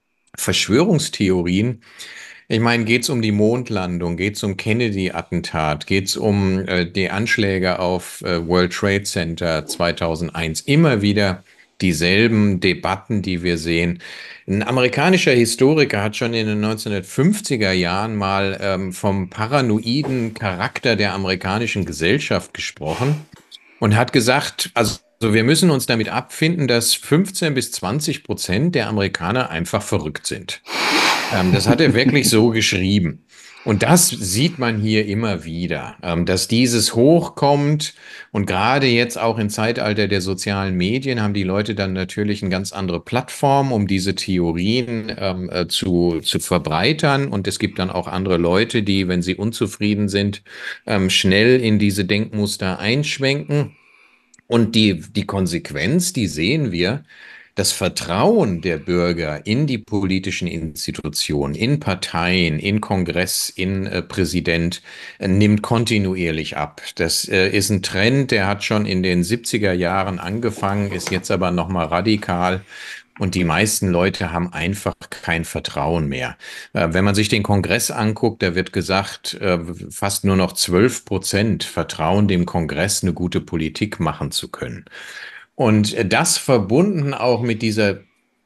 Verschwörungstheorien. Ich meine, geht es um die Mondlandung, geht es um Kennedy-Attentat, geht es um äh, die Anschläge auf äh, World Trade Center zweitausendeins, immer wieder dieselben Debatten, die wir sehen. Ein amerikanischer Historiker hat schon in den neunzehnhundertfünfziger Jahren mal ähm, vom paranoiden Charakter der amerikanischen Gesellschaft gesprochen und hat gesagt, also wir müssen uns damit abfinden, dass fünfzehn bis zwanzig Prozent der Amerikaner einfach verrückt sind. Ähm, das hat er wirklich so geschrieben. Und das sieht man hier immer wieder, ähm, dass dieses hochkommt. Und gerade jetzt auch im Zeitalter der sozialen Medien haben die Leute dann natürlich eine ganz andere Plattform, um diese Theorien ähm, äh, zu, zu verbreitern. Und es gibt dann auch andere Leute, die, wenn sie unzufrieden sind, ähm, schnell in diese Denkmuster einschwenken. Und die, die Konsequenz, die sehen wir. Das Vertrauen der Bürger in die politischen Institutionen, in Parteien, in Kongress, in äh, Präsident äh, nimmt kontinuierlich ab. Das äh, ist ein Trend, der hat schon in den siebziger Jahren angefangen, ist jetzt aber nochmal radikal. Und die meisten Leute haben einfach kein Vertrauen mehr. Äh, wenn man sich den Kongress anguckt, da wird gesagt, äh, fast nur noch zwölf Prozent vertrauen dem Kongress, eine gute Politik machen zu können. Und das verbunden auch mit dieser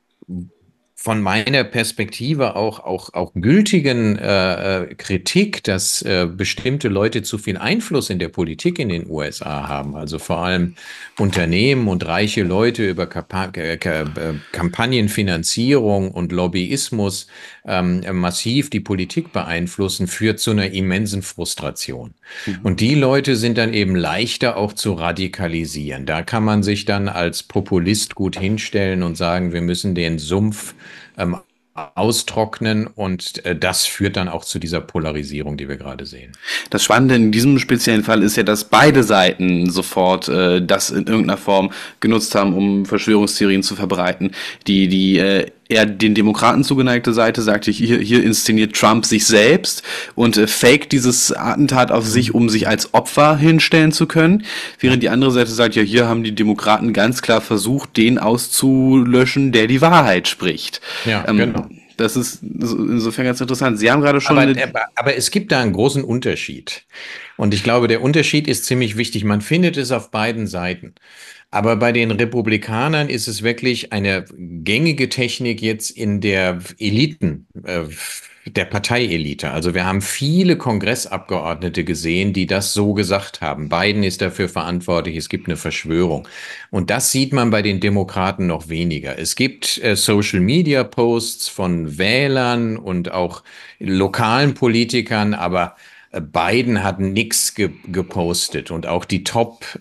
von meiner Perspektive auch, auch, auch gültigen äh, Kritik, dass äh, bestimmte Leute zu viel Einfluss in der Politik in den U S A haben. Also vor allem Unternehmen und reiche Leute über Kampa- äh, Kampagnenfinanzierung und Lobbyismus ähm, massiv die Politik beeinflussen, führt zu einer immensen Frustration. Mhm. Und die Leute sind dann eben leichter auch zu radikalisieren. Da kann man sich dann als Populist gut hinstellen und sagen, wir müssen den Sumpf ähm, austrocknen und äh, das führt dann auch zu dieser Polarisierung, die wir gerade sehen. Das Spannende in diesem speziellen Fall ist ja, dass beide Seiten sofort äh, das in irgendeiner Form genutzt haben, um Verschwörungstheorien zu verbreiten. Die, die äh, eher den Demokraten zugeneigte Seite sagte, hier, hier inszeniert Trump sich selbst und äh, faked dieses Attentat auf mhm. sich, um sich als Opfer hinstellen zu können. Während die andere Seite sagt, ja, hier haben die Demokraten ganz klar versucht, den auszulöschen, der die Wahrheit spricht. Ja, ähm, genau. Das ist insofern ganz interessant. Sie haben gerade schon... Aber, aber, aber es gibt da einen großen Unterschied. Und ich glaube, der Unterschied ist ziemlich wichtig. Man findet es auf beiden Seiten. Aber bei den Republikanern ist es wirklich eine gängige Technik jetzt in der Eliten, äh, der Parteielite. Also wir haben viele Kongressabgeordnete gesehen, die das so gesagt haben. Biden ist dafür verantwortlich, es gibt eine Verschwörung. Und das sieht man bei den Demokraten noch weniger. Es gibt äh, Social-Media-Posts von Wählern und auch lokalen Politikern, aber Biden hat nichts ge gepostet und auch die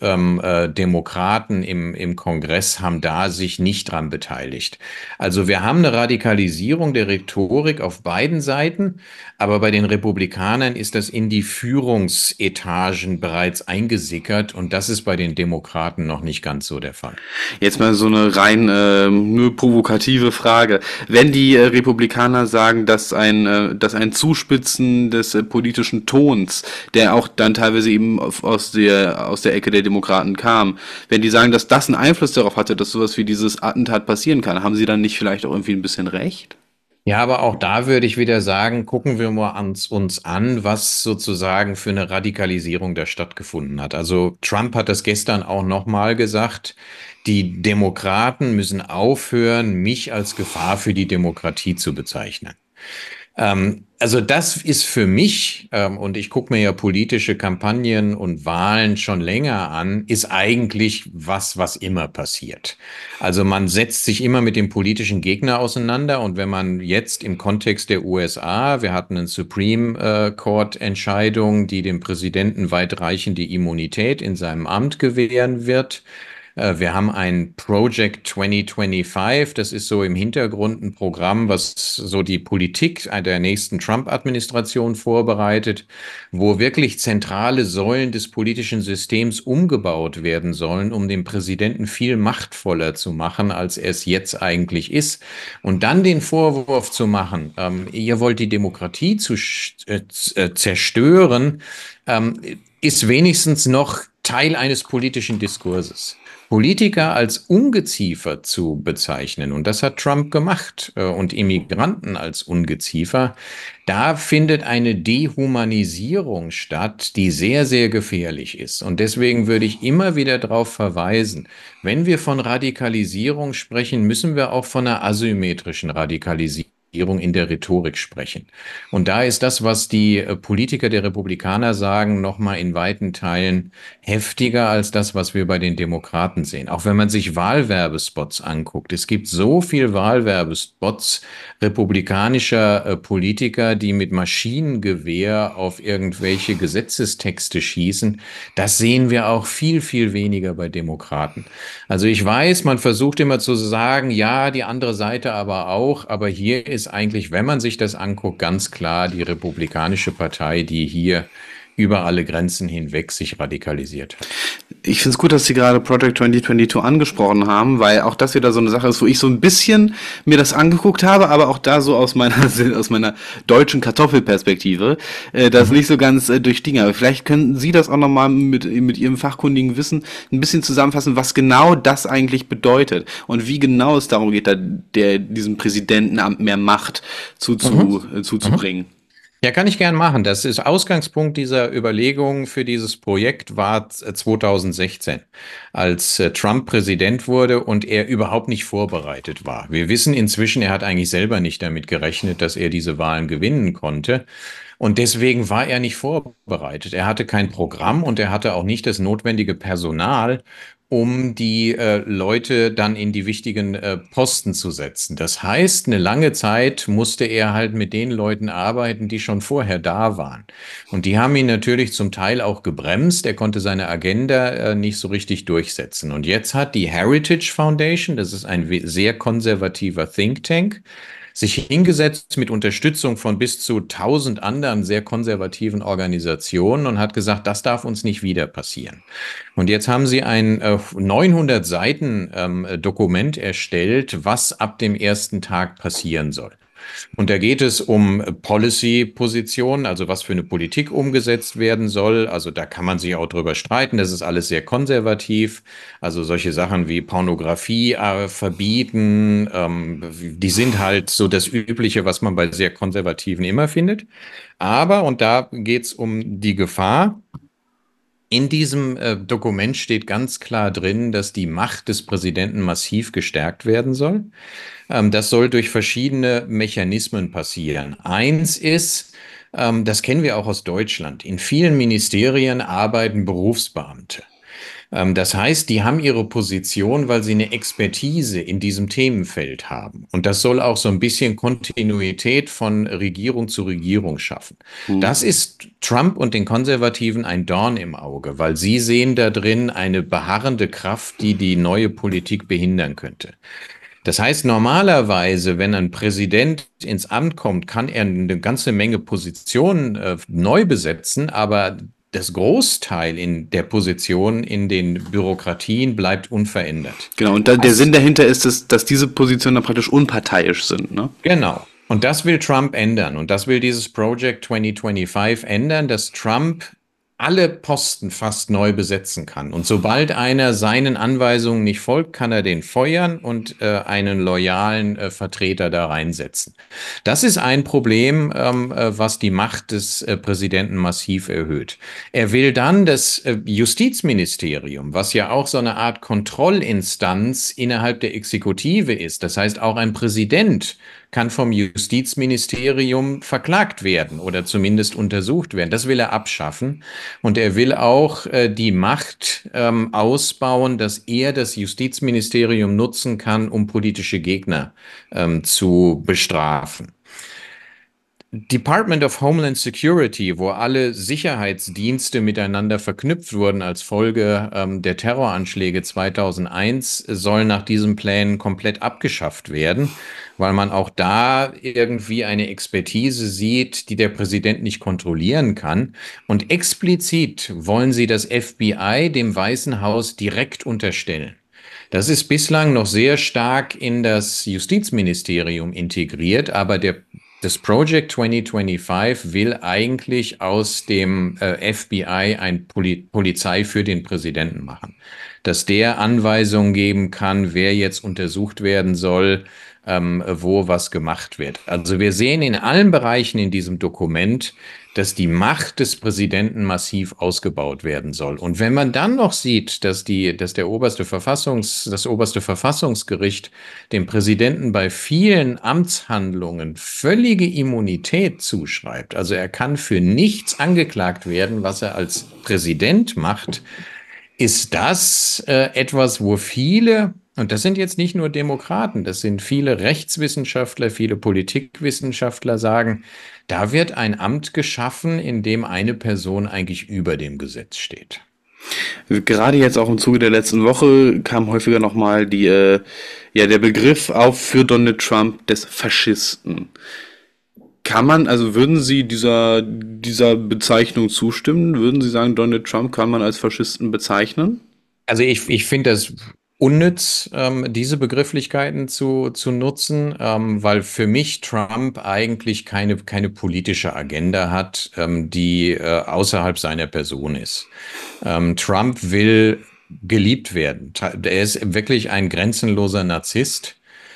Top-Demokraten ähm, äh, im, im Kongress haben da sich nicht dran beteiligt. Also wir haben eine Radikalisierung der Rhetorik auf beiden Seiten, aber bei den Republikanern ist das in die Führungsetagen bereits eingesickert und das ist bei den Demokraten noch nicht ganz so der Fall. Jetzt mal so eine rein äh, nur provokative Frage. Wenn die äh, Republikaner sagen, dass ein, äh, dass ein Zuspitzen des äh, politischen Tons, der auch dann teilweise eben aus der, aus der Ecke der Demokraten kam, wenn die sagen, dass das einen Einfluss darauf hatte, dass sowas wie dieses Attentat passieren kann, haben sie dann nicht vielleicht auch irgendwie ein bisschen recht? Ja, aber auch da würde ich wieder sagen, gucken wir mal ans, uns an, was sozusagen für eine Radikalisierung da stattgefunden hat. Also Trump hat das gestern auch nochmal gesagt, die Demokraten müssen aufhören, mich als Gefahr für die Demokratie zu bezeichnen. Ähm, also das ist für mich, ähm, und ich gucke mir ja politische Kampagnen und Wahlen schon länger an, ist eigentlich was, was immer passiert. Also man setzt sich immer mit dem politischen Gegner auseinander und wenn man jetzt im Kontext der U S A, wir hatten eine Supreme Court Entscheidung, die dem Präsidenten weitreichende Immunität in seinem Amt gewähren wird. Wir haben ein Project zwanzig fünfundzwanzig, das ist so im Hintergrund ein Programm, was so die Politik der nächsten Trump-Administration vorbereitet, wo wirklich zentrale Säulen des politischen Systems umgebaut werden sollen, um den Präsidenten viel machtvoller zu machen, als er es jetzt eigentlich ist. Und dann den Vorwurf zu machen, ähm, ihr wollt die Demokratie zu, äh, zerstören, ähm, ist wenigstens noch Teil eines politischen Diskurses. Politiker als Ungeziefer zu bezeichnen, und das hat Trump gemacht, und Immigranten als Ungeziefer, da findet eine Dehumanisierung statt, die sehr, sehr gefährlich ist. Und deswegen würde ich immer wieder darauf verweisen, wenn wir von Radikalisierung sprechen, müssen wir auch von einer asymmetrischen Radikalisierung in der Rhetorik sprechen. Und da ist das, was die Politiker der Republikaner sagen, nochmal in weiten Teilen heftiger als das, was wir bei den Demokraten sehen. Auch wenn man sich Wahlwerbespots anguckt. Es gibt so viel Wahlwerbespots republikanischer äh, Politiker, die mit Maschinengewehr auf irgendwelche Gesetzestexte schießen. Das sehen wir auch viel, viel weniger bei Demokraten. Also ich weiß, man versucht immer zu sagen, ja, die andere Seite aber auch, aber hier ist ist eigentlich, wenn man sich das anguckt, ganz klar die Republikanische Partei, die hier über alle Grenzen hinweg sich radikalisiert hat. Ich finde es gut, dass Sie gerade Project zwanzig zweiundzwanzig angesprochen haben, weil auch das wieder so eine Sache ist, wo ich so ein bisschen mir das angeguckt habe, aber auch da so aus meiner aus meiner deutschen Kartoffelperspektive äh, das mhm. nicht so ganz äh, durchstiegen. Aber vielleicht können Sie das auch nochmal mit, mit Ihrem fachkundigen Wissen ein bisschen zusammenfassen, was genau das eigentlich bedeutet und wie genau es darum geht, da der diesem Präsidentenamt mehr Macht zuzu, mhm. äh, zuzubringen. Mhm. Ja, kann ich gern machen. Das ist Ausgangspunkt dieser Überlegung für dieses Projekt war zweitausendsechzehn, als Trump Präsident wurde und er überhaupt nicht vorbereitet war. Wir wissen inzwischen, er hat eigentlich selber nicht damit gerechnet, dass er diese Wahlen gewinnen konnte. Und deswegen war er nicht vorbereitet. Er hatte kein Programm und er hatte auch nicht das notwendige Personal, um die äh, Leute dann in die wichtigen äh, Posten zu setzen. Das heißt, eine lange Zeit musste er halt mit den Leuten arbeiten, die schon vorher da waren. Und die haben ihn natürlich zum Teil auch gebremst. Er konnte seine Agenda äh, nicht so richtig durchsetzen. Und jetzt hat die Heritage Foundation, das ist ein sehr konservativer Think Tank, sich hingesetzt mit Unterstützung von bis zu tausend anderen sehr konservativen Organisationen und hat gesagt, das darf uns nicht wieder passieren. Und jetzt haben sie ein äh, neunhundert Seiten ähm, Dokument erstellt, was ab dem ersten Tag passieren soll. Und da geht es um Policy-Positionen, also was für eine Politik umgesetzt werden soll. Also da kann man sich auch drüber streiten. Das ist alles sehr konservativ. Also solche Sachen wie Pornografie äh, verbieten, ähm, die sind halt so das Übliche, was man bei sehr Konservativen immer findet. Aber, und da geht es um die Gefahr, in diesem äh, Dokument steht ganz klar drin, dass die Macht des Präsidenten massiv gestärkt werden soll. Ähm, das soll durch verschiedene Mechanismen passieren. Eins ist, ähm, das kennen wir auch aus Deutschland, in vielen Ministerien arbeiten Berufsbeamte. Ähm, das heißt, die haben ihre Position, weil sie eine Expertise in diesem Themenfeld haben. Und das soll auch so ein bisschen Kontinuität von Regierung zu Regierung schaffen. Mhm. Das ist Trump und den Konservativen ein Dorn im Auge, weil sie sehen da drin eine beharrende Kraft, die die neue Politik behindern könnte. Das heißt, normalerweise, wenn ein Präsident ins Amt kommt, kann er eine ganze Menge Positionen äh, neu besetzen, aber das Großteil in der Position in den Bürokratien bleibt unverändert. Genau, und da, der Also, Sinn dahinter ist, dass, dass diese Positionen dann praktisch unparteiisch sind, ne? genau. Und das will Trump ändern. Und das will dieses Project zwanzig fünfundzwanzig ändern, dass Trump alle Posten fast neu besetzen kann. Und sobald einer seinen Anweisungen nicht folgt, kann er den feuern und äh, einen loyalen äh, Vertreter da reinsetzen. Das ist ein Problem, ähm, äh, was die Macht des äh, Präsidenten massiv erhöht. Er will dann das äh, Justizministerium, was ja auch so eine Art Kontrollinstanz innerhalb der Exekutive ist. Das heißt, auch ein Präsident kann vom Justizministerium verklagt werden oder zumindest untersucht werden. Das will er abschaffen. Und er will auch äh, die Macht ähm, ausbauen, dass er das Justizministerium nutzen kann, um politische Gegner ähm, zu bestrafen. Department of Homeland Security, wo alle Sicherheitsdienste miteinander verknüpft wurden als Folge ähm, der Terroranschläge zweitausendeins, soll nach diesen Plänen komplett abgeschafft werden, weil man auch da irgendwie eine Expertise sieht, die der Präsident nicht kontrollieren kann. Und explizit wollen sie das F B I dem Weißen Haus direkt unterstellen. Das ist bislang noch sehr stark in das Justizministerium integriert, aber der Das Project zwanzig fünfundzwanzig will eigentlich aus dem äh, F B I ein Poli- Polizei für den Präsidenten machen, dass der Anweisungen geben kann, wer jetzt untersucht werden soll, ähm, wo was gemacht wird. Also wir sehen in allen Bereichen in diesem Dokument, dass die Macht des Präsidenten massiv ausgebaut werden soll. Und wenn man dann noch sieht, dass die, dass der oberste Verfassungs, das oberste Verfassungsgericht dem Präsidenten bei vielen Amtshandlungen völlige Immunität zuschreibt, also er kann für nichts angeklagt werden, was er als Präsident macht, ist das äh, etwas, wo viele, und das sind jetzt nicht nur Demokraten, das sind viele Rechtswissenschaftler, viele Politikwissenschaftler sagen, da wird ein Amt geschaffen, in dem eine Person eigentlich über dem Gesetz steht. Gerade jetzt auch im Zuge der letzten Woche kam häufiger nochmal die, äh, ja, der Begriff auf für Donald Trump des Faschisten. Kann man, also würden Sie dieser, dieser Bezeichnung zustimmen? Würden Sie sagen, Donald Trump kann man als Faschisten bezeichnen? Also ich, ich finde das unnütz, ähm, diese Begrifflichkeiten zu, zu nutzen, ähm, weil für mich Trump eigentlich keine, keine politische Agenda hat, ähm, die äh, außerhalb seiner Person ist. Ähm, Trump will geliebt werden. Er ist wirklich ein grenzenloser Narzisst.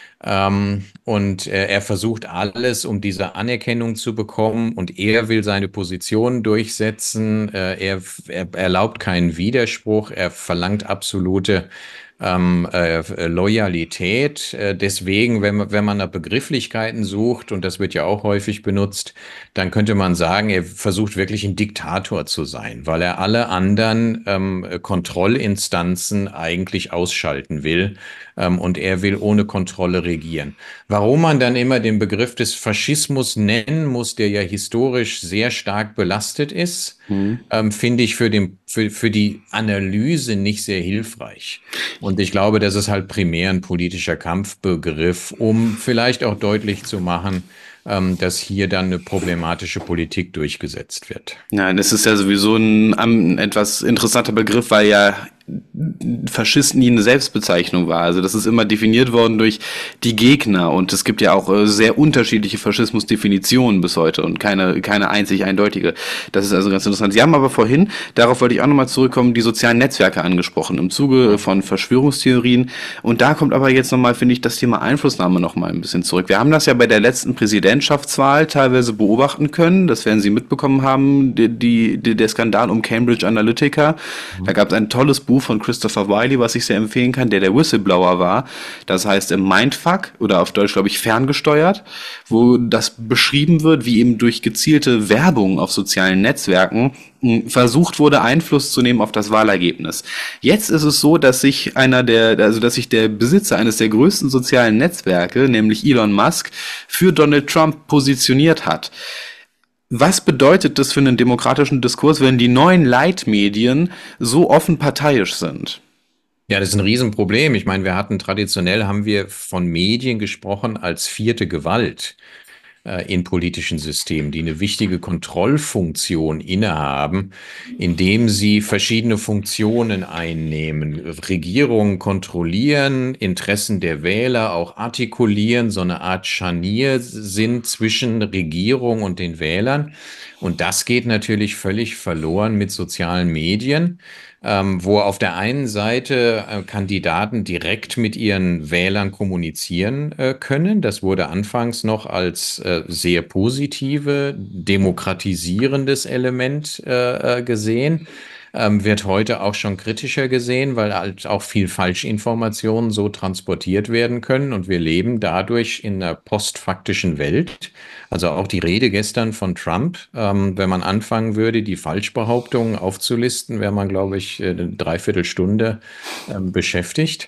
Ähm, und äh, er versucht alles, um diese Anerkennung zu bekommen, und er will seine Position durchsetzen. Äh, er, er erlaubt keinen Widerspruch. Er verlangt absolute ähm, äh, Loyalität. Äh, deswegen, wenn man, wenn man nach Begrifflichkeiten sucht, und das wird ja auch häufig benutzt, dann könnte man sagen, er versucht wirklich ein Diktator zu sein, weil er alle anderen ähm, Kontrollinstanzen eigentlich ausschalten will. Ähm, und er will ohne Kontrolle regieren. Warum man dann immer den Begriff des Faschismus nennen muss, der ja historisch sehr stark belastet ist, Mhm. ähm, finde ich für den für, für die Analyse nicht sehr hilfreich. Und ich glaube, das ist halt primär ein politischer Kampfbegriff, um vielleicht auch deutlich zu machen, ähm, dass hier dann eine problematische Politik durchgesetzt wird. Ja, das ist ja sowieso ein, ein etwas interessanter Begriff, weil ja Faschisten nie eine Selbstbezeichnung war. Also das ist immer definiert worden durch die Gegner und es gibt ja auch äh, sehr unterschiedliche Faschismusdefinitionen bis heute und keine keine einzig eindeutige. Das ist also ganz interessant. Sie haben aber vorhin, darauf wollte ich auch nochmal zurückkommen, die sozialen Netzwerke angesprochen im Zuge von Verschwörungstheorien und da kommt aber jetzt nochmal, finde ich, das Thema Einflussnahme nochmal ein bisschen zurück. Wir haben das ja bei der letzten Präsidentschaftswahl teilweise beobachten können, das werden Sie mitbekommen haben, die, die, die, der Skandal um Cambridge Analytica. Mhm. Da gab es ein tolles Buch von Christopher Wiley, was ich sehr empfehlen kann, der der Whistleblower war. Das heißt Mindfuck oder auf Deutsch, glaube ich, ferngesteuert, wo das beschrieben wird, wie eben durch gezielte Werbung auf sozialen Netzwerken versucht wurde, Einfluss zu nehmen auf das Wahlergebnis. Jetzt ist es so, dass sich einer der, also dass sich der Besitzer eines der größten sozialen Netzwerke, nämlich Elon Musk, für Donald Trump positioniert hat. Was bedeutet das für einen demokratischen Diskurs, wenn die neuen Leitmedien so offen parteiisch sind? Ja, das ist ein Riesenproblem. Ich meine, wir hatten traditionell, haben wir von Medien gesprochen als vierte Gewalt äh, in politischen Systemen, die eine wichtige Kontrollfunktion innehaben, indem sie verschiedene Funktionen einnehmen, Regierungen kontrollieren, Interessen der Wähler auch artikulieren, so eine Art Scharnier sind zwischen Regierung und den Wählern. Und das geht natürlich völlig verloren mit sozialen Medien, ähm, wo auf der einen Seite äh, Kandidaten direkt mit ihren Wählern kommunizieren äh, können. Das wurde anfangs noch als äh, sehr positive, demokratisierendes Element äh, gesehen. Ähm, wird heute auch schon kritischer gesehen, weil halt auch viel Falschinformationen so transportiert werden können und wir leben dadurch in einer postfaktischen Welt. Also auch die Rede gestern von Trump, ähm, wenn man anfangen würde, die Falschbehauptungen aufzulisten, wäre man, glaube ich, eine Dreiviertelstunde ähm, beschäftigt.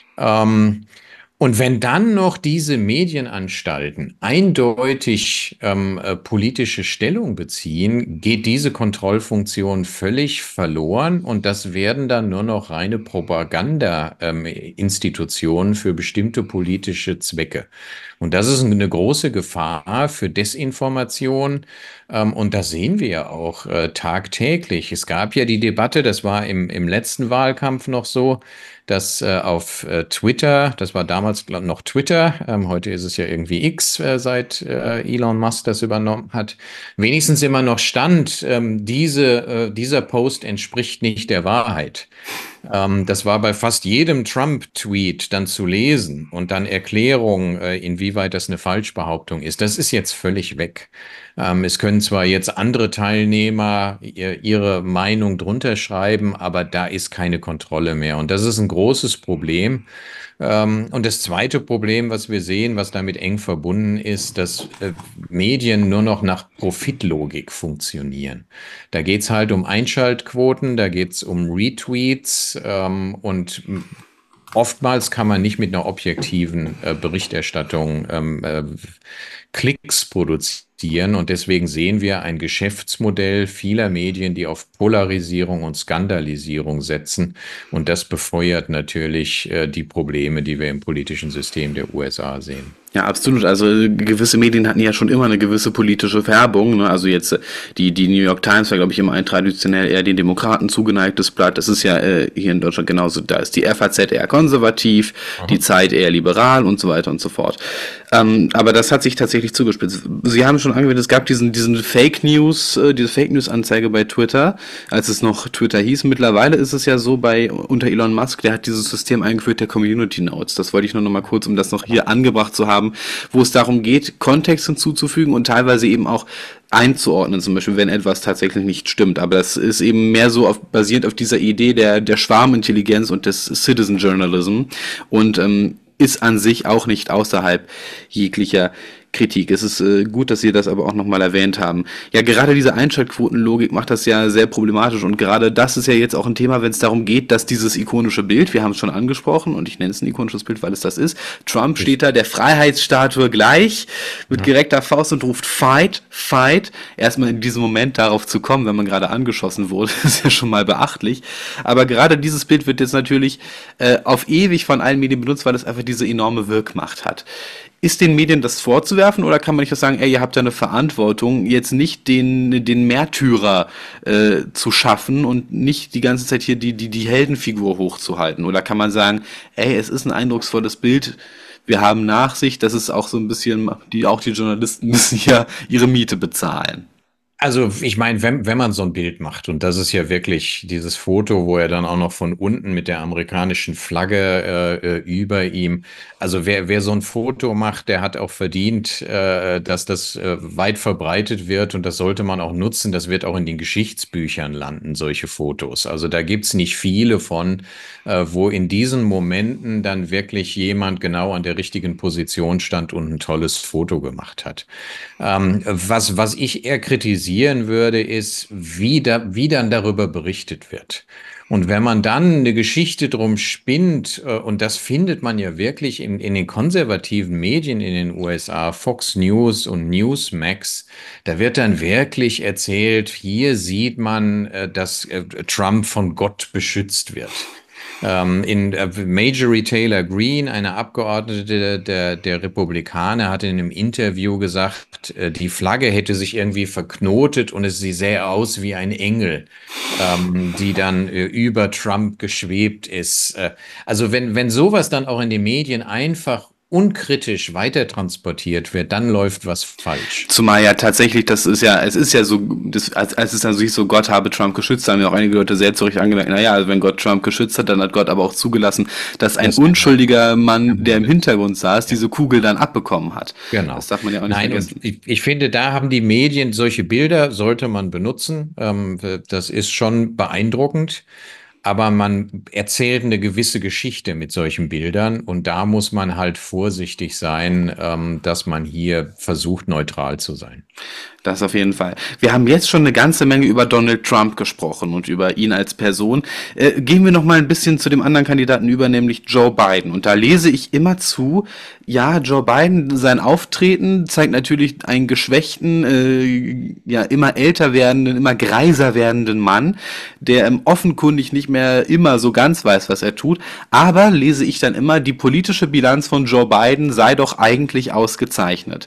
Ähm, Und wenn dann noch diese Medienanstalten eindeutig ähm, äh, politische Stellung beziehen, geht diese Kontrollfunktion völlig verloren und das werden dann nur noch reine Propaganda-Institutionen ähm, für bestimmte politische Zwecke. Und das ist eine große Gefahr für Desinformation. Ähm, und das sehen wir ja auch äh, tagtäglich. Es gab ja die Debatte, das war im, im letzten Wahlkampf noch so, dass äh, auf äh, Twitter, das war damals glaub, noch Twitter, ähm, heute ist es ja irgendwie X, äh, seit äh, Elon Musk das übernommen hat, wenigstens immer noch stand, ähm, diese, äh, dieser Post entspricht nicht der Wahrheit. Ähm, das war bei fast jedem Trump-Tweet dann zu lesen und dann Erklärung, äh, inwieweit das eine Falschbehauptung ist. Das ist jetzt völlig weg. Ähm, es können zwar jetzt andere Teilnehmer ihr, ihre Meinung drunter schreiben, aber da ist keine Kontrolle mehr. Und das ist ein großes Problem. Ähm, und das zweite Problem, was wir sehen, was damit eng verbunden ist, dass äh, Medien nur noch nach Profitlogik funktionieren. Da geht's halt um Einschaltquoten, da geht's um Retweets ähm, und oftmals kann man nicht mit einer objektiven äh, Berichterstattung ähm, äh, Klicks produzieren und deswegen sehen wir ein Geschäftsmodell vieler Medien, die auf Polarisierung und Skandalisierung setzen und das befeuert natürlich äh, die Probleme, die wir im politischen System der U S A sehen. Ja, absolut. Also gewisse Medien hatten ja schon immer eine gewisse politische Färbung. Ne? Also jetzt die die New York Times war, glaube ich, immer ein traditionell eher den Demokraten zugeneigtes Blatt. Das ist ja äh, hier in Deutschland genauso. Da ist die F A Z eher konservativ, Aha. die Zeit eher liberal und so weiter und so fort. Ähm, aber das hat sich tatsächlich zugespitzt. Sie haben schon angewendet, es gab diesen diesen Fake News, äh, diese Fake News Anzeige bei Twitter, als es noch Twitter hieß. Mittlerweile ist es ja so bei unter Elon Musk, der hat dieses System eingeführt der Community Notes. Das wollte ich nur noch mal kurz, um das noch hier angebracht zu haben, wo es darum geht, Kontext hinzuzufügen und teilweise eben auch einzuordnen, zum Beispiel, wenn etwas tatsächlich nicht stimmt. Aber das ist eben mehr so auf, basierend auf dieser Idee der, der Schwarmintelligenz und des Citizen Journalism und ähm, ist an sich auch nicht außerhalb jeglicher Kritik. Es ist äh, gut, dass Sie das aber auch nochmal erwähnt haben. Ja, gerade diese Einschaltquotenlogik macht das ja sehr problematisch und gerade das ist ja jetzt auch ein Thema, wenn es darum geht, dass dieses ikonische Bild, wir haben es schon angesprochen und ich nenne es ein ikonisches Bild, weil es das ist, Trump steht da der Freiheitsstatue gleich mit gereckter Faust und ruft Fight, Fight. Erstmal in diesem Moment darauf zu kommen, wenn man gerade angeschossen wurde, ist ja schon mal beachtlich. Aber gerade dieses Bild wird jetzt natürlich äh, auf ewig von allen Medien benutzt, weil es einfach diese enorme Wirkmacht hat. Ist den Medien das vorzuwerfen oder kann man nicht das sagen, ey, ihr habt ja eine Verantwortung, jetzt nicht den, den Märtyrer äh, zu schaffen und nicht die ganze Zeit hier die, die, die Heldenfigur hochzuhalten? Oder kann man sagen, ey, es ist ein eindrucksvolles Bild, wir haben Nachsicht, das ist auch so ein bisschen, die, auch die Journalisten müssen ja ihre Miete bezahlen. Also ich meine, wenn, wenn man so ein Bild macht, und das ist ja wirklich dieses Foto, wo er dann auch noch von unten mit der amerikanischen Flagge äh, über ihm, also wer, wer so ein Foto macht, der hat auch verdient, äh, dass das äh, weit verbreitet wird und das sollte man auch nutzen. Das wird auch in den Geschichtsbüchern landen, solche Fotos. Also da gibt's nicht viele von, äh, wo in diesen Momenten dann wirklich jemand genau an der richtigen Position stand und ein tolles Foto gemacht hat. Ähm, was, was ich eher kritisiere, würde, ist, wie, da, wie dann darüber berichtet wird. Und wenn man dann eine Geschichte drum spinnt, äh, und das findet man ja wirklich in, in den konservativen Medien in den U S A, Fox News und Newsmax, da wird dann wirklich erzählt, hier sieht man, äh, dass äh, Trump von Gott beschützt wird. Ähm, in äh, Marjorie Taylor Greene, eine Abgeordnete der, der Republikaner, hat in einem Interview gesagt, äh, die Flagge hätte sich irgendwie verknotet und es sie sähe aus wie ein Engel, ähm, die dann äh, über Trump geschwebt ist. Äh, also wenn, wenn sowas dann auch in den Medien einfach unkritisch weitertransportiert wird, dann läuft was falsch. Zumal ja tatsächlich, das ist ja, es ist ja so, das, als, als es dann so hieß, so Gott habe Trump geschützt, da haben ja auch einige Leute sehr zu Recht angemerkt, naja, also wenn Gott Trump geschützt hat, dann hat Gott aber auch zugelassen, dass ein das unschuldiger Mann, der im Hintergrund saß, diese Kugel dann abbekommen hat. Genau. Das darf man ja auch nicht Nein, vergessen. Ich, ich finde, da haben die Medien, solche Bilder sollte man benutzen. Ähm, das ist schon beeindruckend. Aber man erzählt eine gewisse Geschichte mit solchen Bildern und da muss man halt vorsichtig sein, ähm, dass man hier versucht, neutral zu sein. Das auf jeden Fall. Wir haben jetzt schon eine ganze Menge über Donald Trump gesprochen und über ihn als Person. Äh, gehen wir noch mal ein bisschen zu dem anderen Kandidaten über, nämlich Joe Biden. Und da lese ich immer zu, ja, Joe Biden, sein Auftreten zeigt natürlich einen geschwächten, äh, ja, immer älter werdenden, immer greiser werdenden Mann, der ähm, offenkundig nicht mehr immer so ganz weiß, was er tut. Aber lese ich dann immer, die politische Bilanz von Joe Biden sei doch eigentlich ausgezeichnet.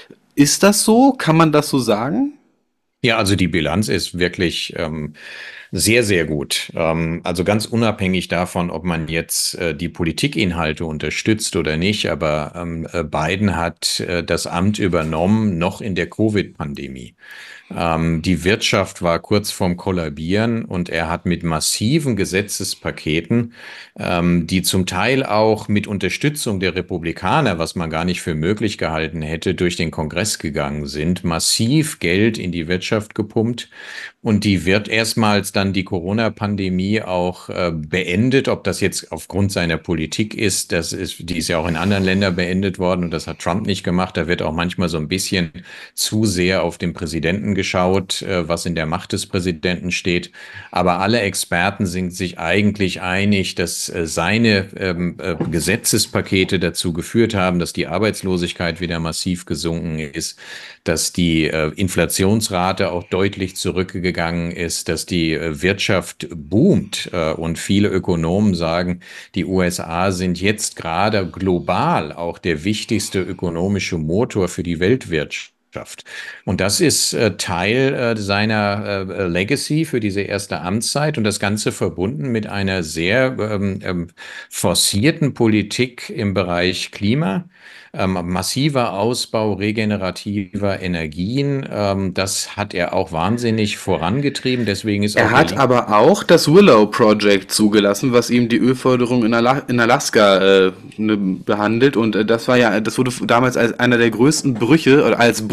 Ist das so? Kann man das so sagen? Ja, also die Bilanz ist wirklich ähm, sehr, sehr gut. Ähm, also ganz unabhängig davon, ob man jetzt äh, die Politikinhalte unterstützt oder nicht, aber ähm, Biden hat äh, das Amt übernommen, noch in der Covid-Pandemie. Ähm, die Wirtschaft war kurz vorm Kollabieren und er hat mit massiven Gesetzespaketen, ähm, die zum Teil auch mit Unterstützung der Republikaner, was man gar nicht für möglich gehalten hätte, durch den Kongress gegangen sind, massiv Geld in die Wirtschaft gepumpt. Und die wird erstmals dann die Corona-Pandemie auch äh, beendet. Ob das jetzt aufgrund seiner Politik ist, das ist, die ist ja auch in anderen Ländern beendet worden und das hat Trump nicht gemacht. Da wird auch manchmal so ein bisschen zu sehr auf den Präsidenten geschaut, äh, was in der Macht des Präsidenten steht. Aber alle Experten sind sich eigentlich einig, dass äh, seine ähm, äh, Gesetzespakete dazu geführt haben, dass die Arbeitslosigkeit wieder massiv gesunken ist, dass die äh, Inflationsrate auch deutlich zurückgegangen ist, dass die äh, Wirtschaft boomt äh, und viele Ökonomen sagen, die U S A sind jetzt gerade global auch der wichtigste ökonomische Motor für die Weltwirtschaft. Und das ist äh, Teil äh, seiner äh, Legacy für diese erste Amtszeit und das Ganze verbunden mit einer sehr ähm, ähm, forcierten Politik im Bereich Klima. Ähm, massiver Ausbau regenerativer Energien, ähm, das hat er auch wahnsinnig vorangetrieben. Deswegen ist er auch hat aber auch das Willow Project zugelassen, was ihm die Ölförderung in, Ala- in Alaska äh, ne, behandelt. Und äh, das war ja, das wurde damals als einer der größten Brüche oder als Bruch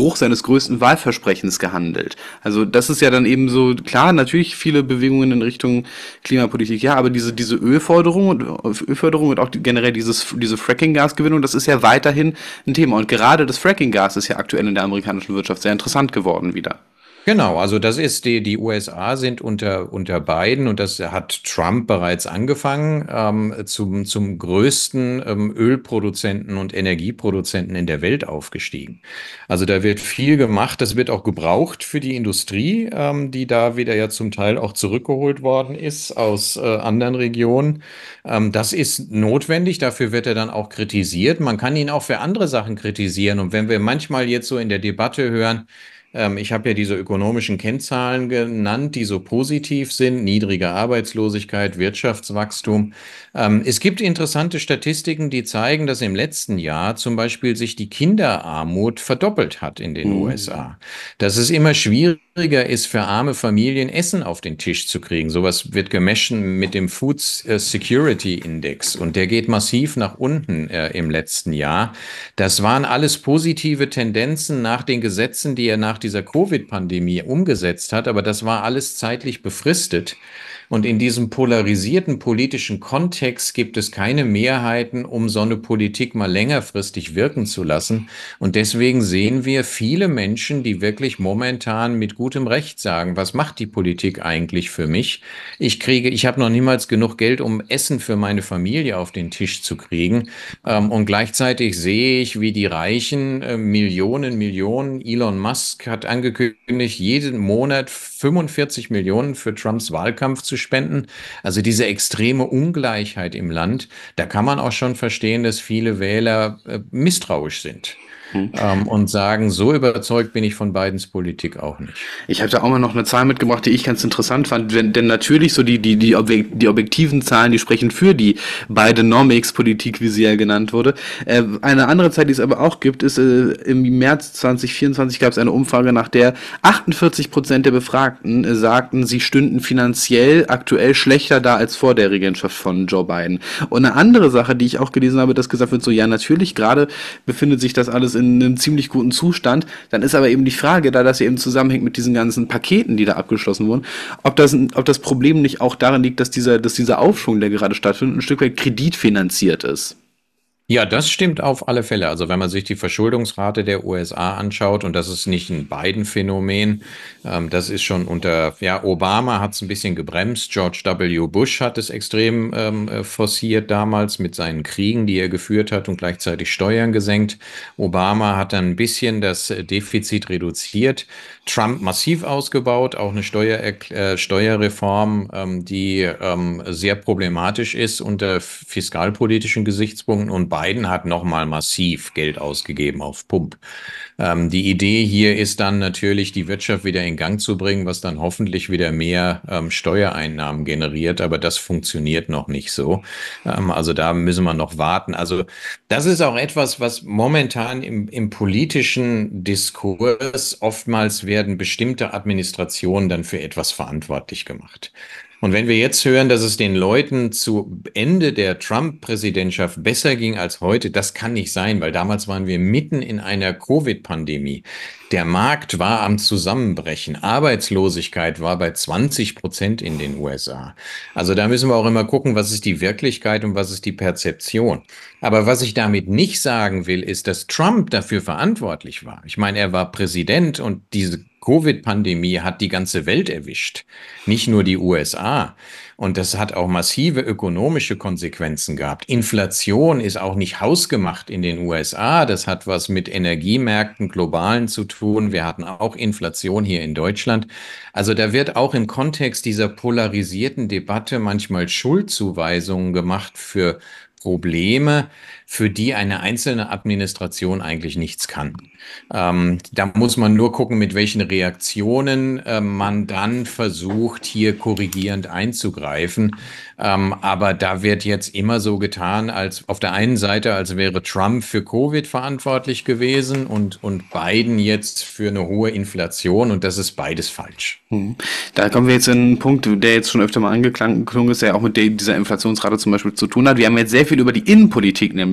Bruch seines größten Wahlversprechens gehandelt. Also das ist ja dann eben so, klar, natürlich viele Bewegungen in Richtung Klimapolitik, ja, aber diese, diese Ölförderung und Ölförderung und auch die, generell dieses, diese Fracking-Gasgewinnung, das ist ja weiterhin ein Thema. Und gerade das Fracking-Gas ist ja aktuell in der amerikanischen Wirtschaft sehr interessant geworden wieder. Genau, also das ist die, die U S A sind unter, unter Biden, und das hat Trump bereits angefangen, ähm, zum, zum größten ähm, Ölproduzenten und Energieproduzenten in der Welt aufgestiegen. Also da wird viel gemacht, das wird auch gebraucht für die Industrie, ähm, die da wieder ja zum Teil auch zurückgeholt worden ist aus äh, anderen Regionen. Ähm, das ist notwendig, dafür wird er dann auch kritisiert. Man kann ihn auch für andere Sachen kritisieren, und wenn wir manchmal jetzt so in der Debatte hören, ich habe ja diese ökonomischen Kennzahlen genannt, die so positiv sind: niedrige Arbeitslosigkeit, Wirtschaftswachstum. Es gibt interessante Statistiken, die zeigen, dass im letzten Jahr zum Beispiel sich die Kinderarmut verdoppelt hat in den mhm. U S A. Dass es immer schwieriger ist für arme Familien, Essen auf den Tisch zu kriegen. Sowas wird gemessen mit dem Food Security Index, und der geht massiv nach unten äh, im letzten Jahr. Das waren alles positive Tendenzen nach den Gesetzen, die er nach dieser Covid-Pandemie umgesetzt hat, aber das war alles zeitlich befristet. Und in diesem polarisierten politischen Kontext gibt es keine Mehrheiten, um so eine Politik mal längerfristig wirken zu lassen. Und deswegen sehen wir viele Menschen, die wirklich momentan mit gutem Recht sagen: Was macht die Politik eigentlich für mich? Ich kriege, ich habe noch niemals genug Geld, um Essen für meine Familie auf den Tisch zu kriegen. Und gleichzeitig sehe ich, wie die Reichen Millionen, Millionen, Elon Musk hat angekündigt, jeden Monat fünfundvierzig Millionen für Trumps Wahlkampf zu spenden. Also diese extreme Ungleichheit im Land, da kann man auch schon verstehen, dass viele Wähler äh, misstrauisch sind. Hm. Ähm, und sagen, so überzeugt bin ich von Bidens Politik auch nicht. Ich habe da auch mal noch eine Zahl mitgebracht, die ich ganz interessant fand, wenn, denn natürlich so die, die, die, Objek- die objektiven Zahlen, die sprechen für die Bidenomics-Politik, wie sie ja genannt wurde. Äh, eine andere Zahl, die es aber auch gibt, ist, äh, im März zwanzig vierundzwanzig gab es eine Umfrage, nach der achtundvierzig Prozent der Befragten äh, sagten, sie stünden finanziell aktuell schlechter da als vor der Regentschaft von Joe Biden. Und eine andere Sache, die ich auch gelesen habe, dass gesagt wird, so, ja, natürlich, gerade befindet sich das alles in einem ziemlich guten Zustand. Dann ist aber eben die Frage, da das ja eben zusammenhängt mit diesen ganzen Paketen, die da abgeschlossen wurden, ob das, ob das Problem nicht auch daran liegt, dass dieser, dass dieser Aufschwung, der gerade stattfindet, ein Stück weit kreditfinanziert ist. Ja, das stimmt auf alle Fälle. Also wenn man sich die Verschuldungsrate der U S A anschaut, und das ist nicht ein Biden-Phänomen, ähm, das ist schon unter, ja, Obama hat es ein bisschen gebremst, George W. Bush hat es extrem ähm, forciert damals mit seinen Kriegen, die er geführt hat, und gleichzeitig Steuern gesenkt. Obama hat dann ein bisschen das Defizit reduziert, Trump massiv ausgebaut, auch eine Steuer, äh, Steuerreform, ähm, die ähm, sehr problematisch ist unter fiskalpolitischen Gesichtspunkten, und Biden hat nochmal massiv Geld ausgegeben auf Pump. Ähm, die Idee hier ist dann natürlich, die Wirtschaft wieder in Gang zu bringen, was dann hoffentlich wieder mehr ähm, Steuereinnahmen generiert, aber das funktioniert noch nicht so. Ähm, also da müssen wir noch warten. Also das ist auch etwas, was momentan im, im politischen Diskurs oftmals werden bestimmte Administrationen dann für etwas verantwortlich gemacht. Und wenn wir jetzt hören, dass es den Leuten zu Ende der Trump-Präsidentschaft besser ging als heute, das kann nicht sein, weil damals waren wir mitten in einer Covid-Pandemie. Der Markt war am Zusammenbrechen. Arbeitslosigkeit war bei zwanzig Prozent in den U S A. Also da müssen wir auch immer gucken, was ist die Wirklichkeit und was ist die Perzeption. Aber was ich damit nicht sagen will, ist, dass Trump dafür verantwortlich war. Ich meine, er war Präsident, und diese Covid-Pandemie hat die ganze Welt erwischt, nicht nur die U S A. Und das hat auch massive ökonomische Konsequenzen gehabt. Inflation ist auch nicht hausgemacht in den U S A. Das hat was mit Energiemärkten, globalen zu tun. Wir hatten auch Inflation hier in Deutschland. Also da wird auch im Kontext dieser polarisierten Debatte manchmal Schuldzuweisungen gemacht für Probleme, für die eine einzelne Administration eigentlich nichts kann. Ähm, da muss man nur gucken, mit welchen Reaktionen äh, man dann versucht, hier korrigierend einzugreifen. Ähm, aber da wird jetzt immer so getan, als auf der einen Seite, als wäre Trump für Covid verantwortlich gewesen und, und Biden jetzt für eine hohe Inflation, und das ist beides falsch. Hm. Da kommen wir jetzt in einen Punkt, der jetzt schon öfter mal angeklungen ist, der auch mit der, dieser Inflationsrate zum Beispiel zu tun hat. Wir haben jetzt sehr viel über die Innenpolitik nämlich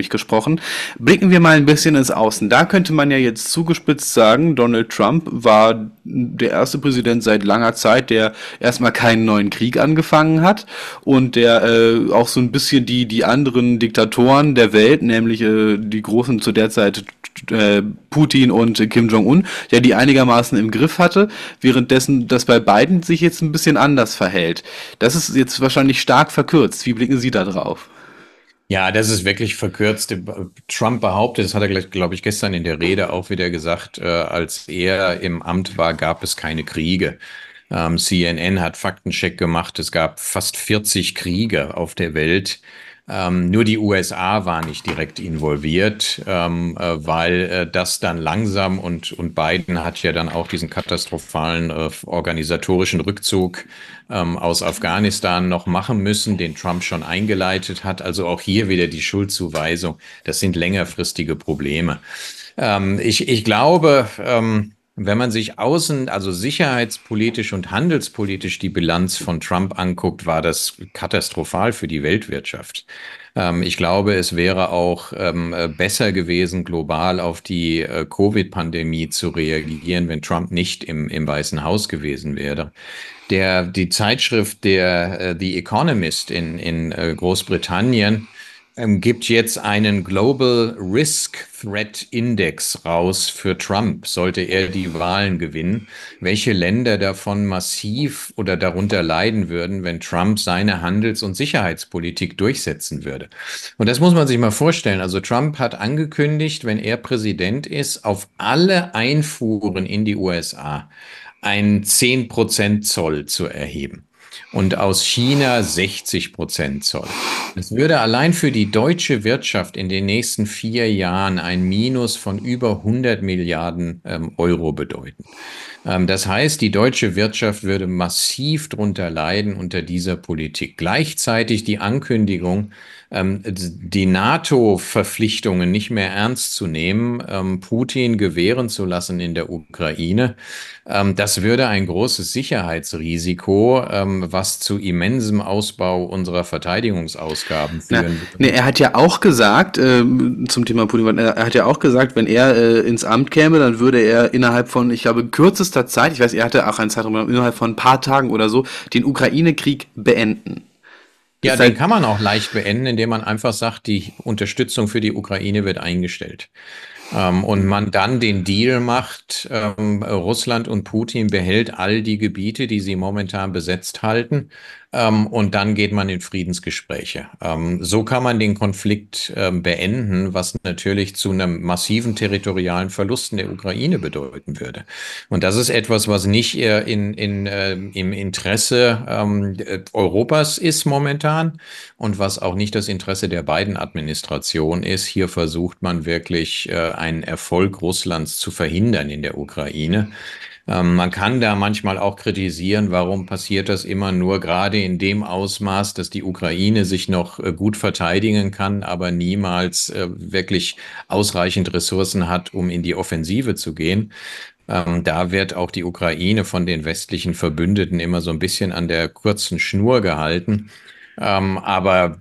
nämlich gesprochen. Blicken wir mal ein bisschen ins Außen. Da könnte man ja jetzt zugespitzt sagen, Donald Trump war der erste Präsident seit langer Zeit, der erstmal keinen neuen Krieg angefangen hat und der äh, auch so ein bisschen die, die anderen Diktatoren der Welt, nämlich äh, die großen zu der Zeit äh, Putin und äh, Kim Jong-un, ja, die einigermaßen im Griff hatte, währenddessen das bei beiden sich jetzt ein bisschen anders verhält. Das ist jetzt wahrscheinlich stark verkürzt. Wie blicken Sie da drauf? Ja, das ist wirklich verkürzt. Trump behauptet, das hat er, glaube ich, gestern in der Rede auch wieder gesagt, äh, als er im Amt war, gab es keine Kriege. Ähm, C N N hat Faktencheck gemacht, es gab fast vierzig Kriege auf der Welt. Ähm, nur die U S A war nicht direkt involviert, ähm, äh, weil äh, das dann langsam und, und Biden hat ja dann auch diesen katastrophalen äh, organisatorischen Rückzug ähm, aus Afghanistan noch machen müssen, den Trump schon eingeleitet hat. Also auch hier wieder die Schuldzuweisung. Das sind längerfristige Probleme. Ähm, ich, ich glaube, ähm, wenn man sich außen, also sicherheitspolitisch und handelspolitisch die Bilanz von Trump anguckt, war das katastrophal für die Weltwirtschaft. Ähm, ich glaube, es wäre auch ähm, besser gewesen, global auf die äh, Covid-Pandemie zu reagieren, wenn Trump nicht im, im Weißen Haus gewesen wäre. Der, die Zeitschrift der äh, The Economist in, in äh, Großbritannien ähm, gibt jetzt einen Global Risk Threat Index raus für Trump, sollte er die Wahlen gewinnen, welche Länder davon massiv oder darunter leiden würden, wenn Trump seine Handels- und Sicherheitspolitik durchsetzen würde. Und das muss man sich mal vorstellen. Also Trump hat angekündigt, wenn er Präsident ist, auf alle Einfuhren in die U S A einen zehn Prozent Zoll zu erheben. Und aus China sechzig Prozent Zoll. Das würde allein für die deutsche Wirtschaft in den nächsten vier Jahren ein Minus von über hundert Milliarden ähm, Euro bedeuten. Ähm, das heißt, die deutsche Wirtschaft würde massiv drunter leiden unter dieser Politik. Gleichzeitig die Ankündigung, ähm, die NATO-Verpflichtungen nicht mehr ernst zu nehmen, ähm, Putin gewähren zu lassen in der Ukraine. Ähm, das würde ein großes Sicherheitsrisiko, ähm, was zu immensem Ausbau unserer Verteidigungsausgaben führen würde. Nee, er hat ja auch gesagt, äh, zum Thema Putin, er hat ja auch gesagt, wenn er äh, ins Amt käme, dann würde er innerhalb von, ich glaube, kürzester Zeit, ich weiß, er hatte auch einen Zeitraum, innerhalb von ein paar Tagen oder so, den Ukraine-Krieg beenden. Ja, den kann man auch leicht beenden, indem man einfach sagt, die Unterstützung für die Ukraine wird eingestellt. Ähm, und man dann den Deal macht, ähm, Russland und Putin behält all die Gebiete, die sie momentan besetzt halten, ähm, und dann geht man in Friedensgespräche. Ähm, so kann man den Konflikt ähm, beenden, was natürlich zu einem massiven territorialen Verlust in der Ukraine bedeuten würde. Und das ist etwas, was nicht äh, in, in, äh, im Interesse ähm, Europas ist momentan und was auch nicht das Interesse der Biden-Administration ist. Hier versucht man wirklich äh, einen Erfolg Russlands zu verhindern in der Ukraine. Ähm, man kann da manchmal auch kritisieren, warum passiert das immer nur gerade in dem Ausmaß, dass die Ukraine sich noch äh, gut verteidigen kann, aber niemals äh, wirklich ausreichend Ressourcen hat, um in die Offensive zu gehen. Ähm, da wird auch die Ukraine von den westlichen Verbündeten immer so ein bisschen an der kurzen Schnur gehalten. Ähm, aber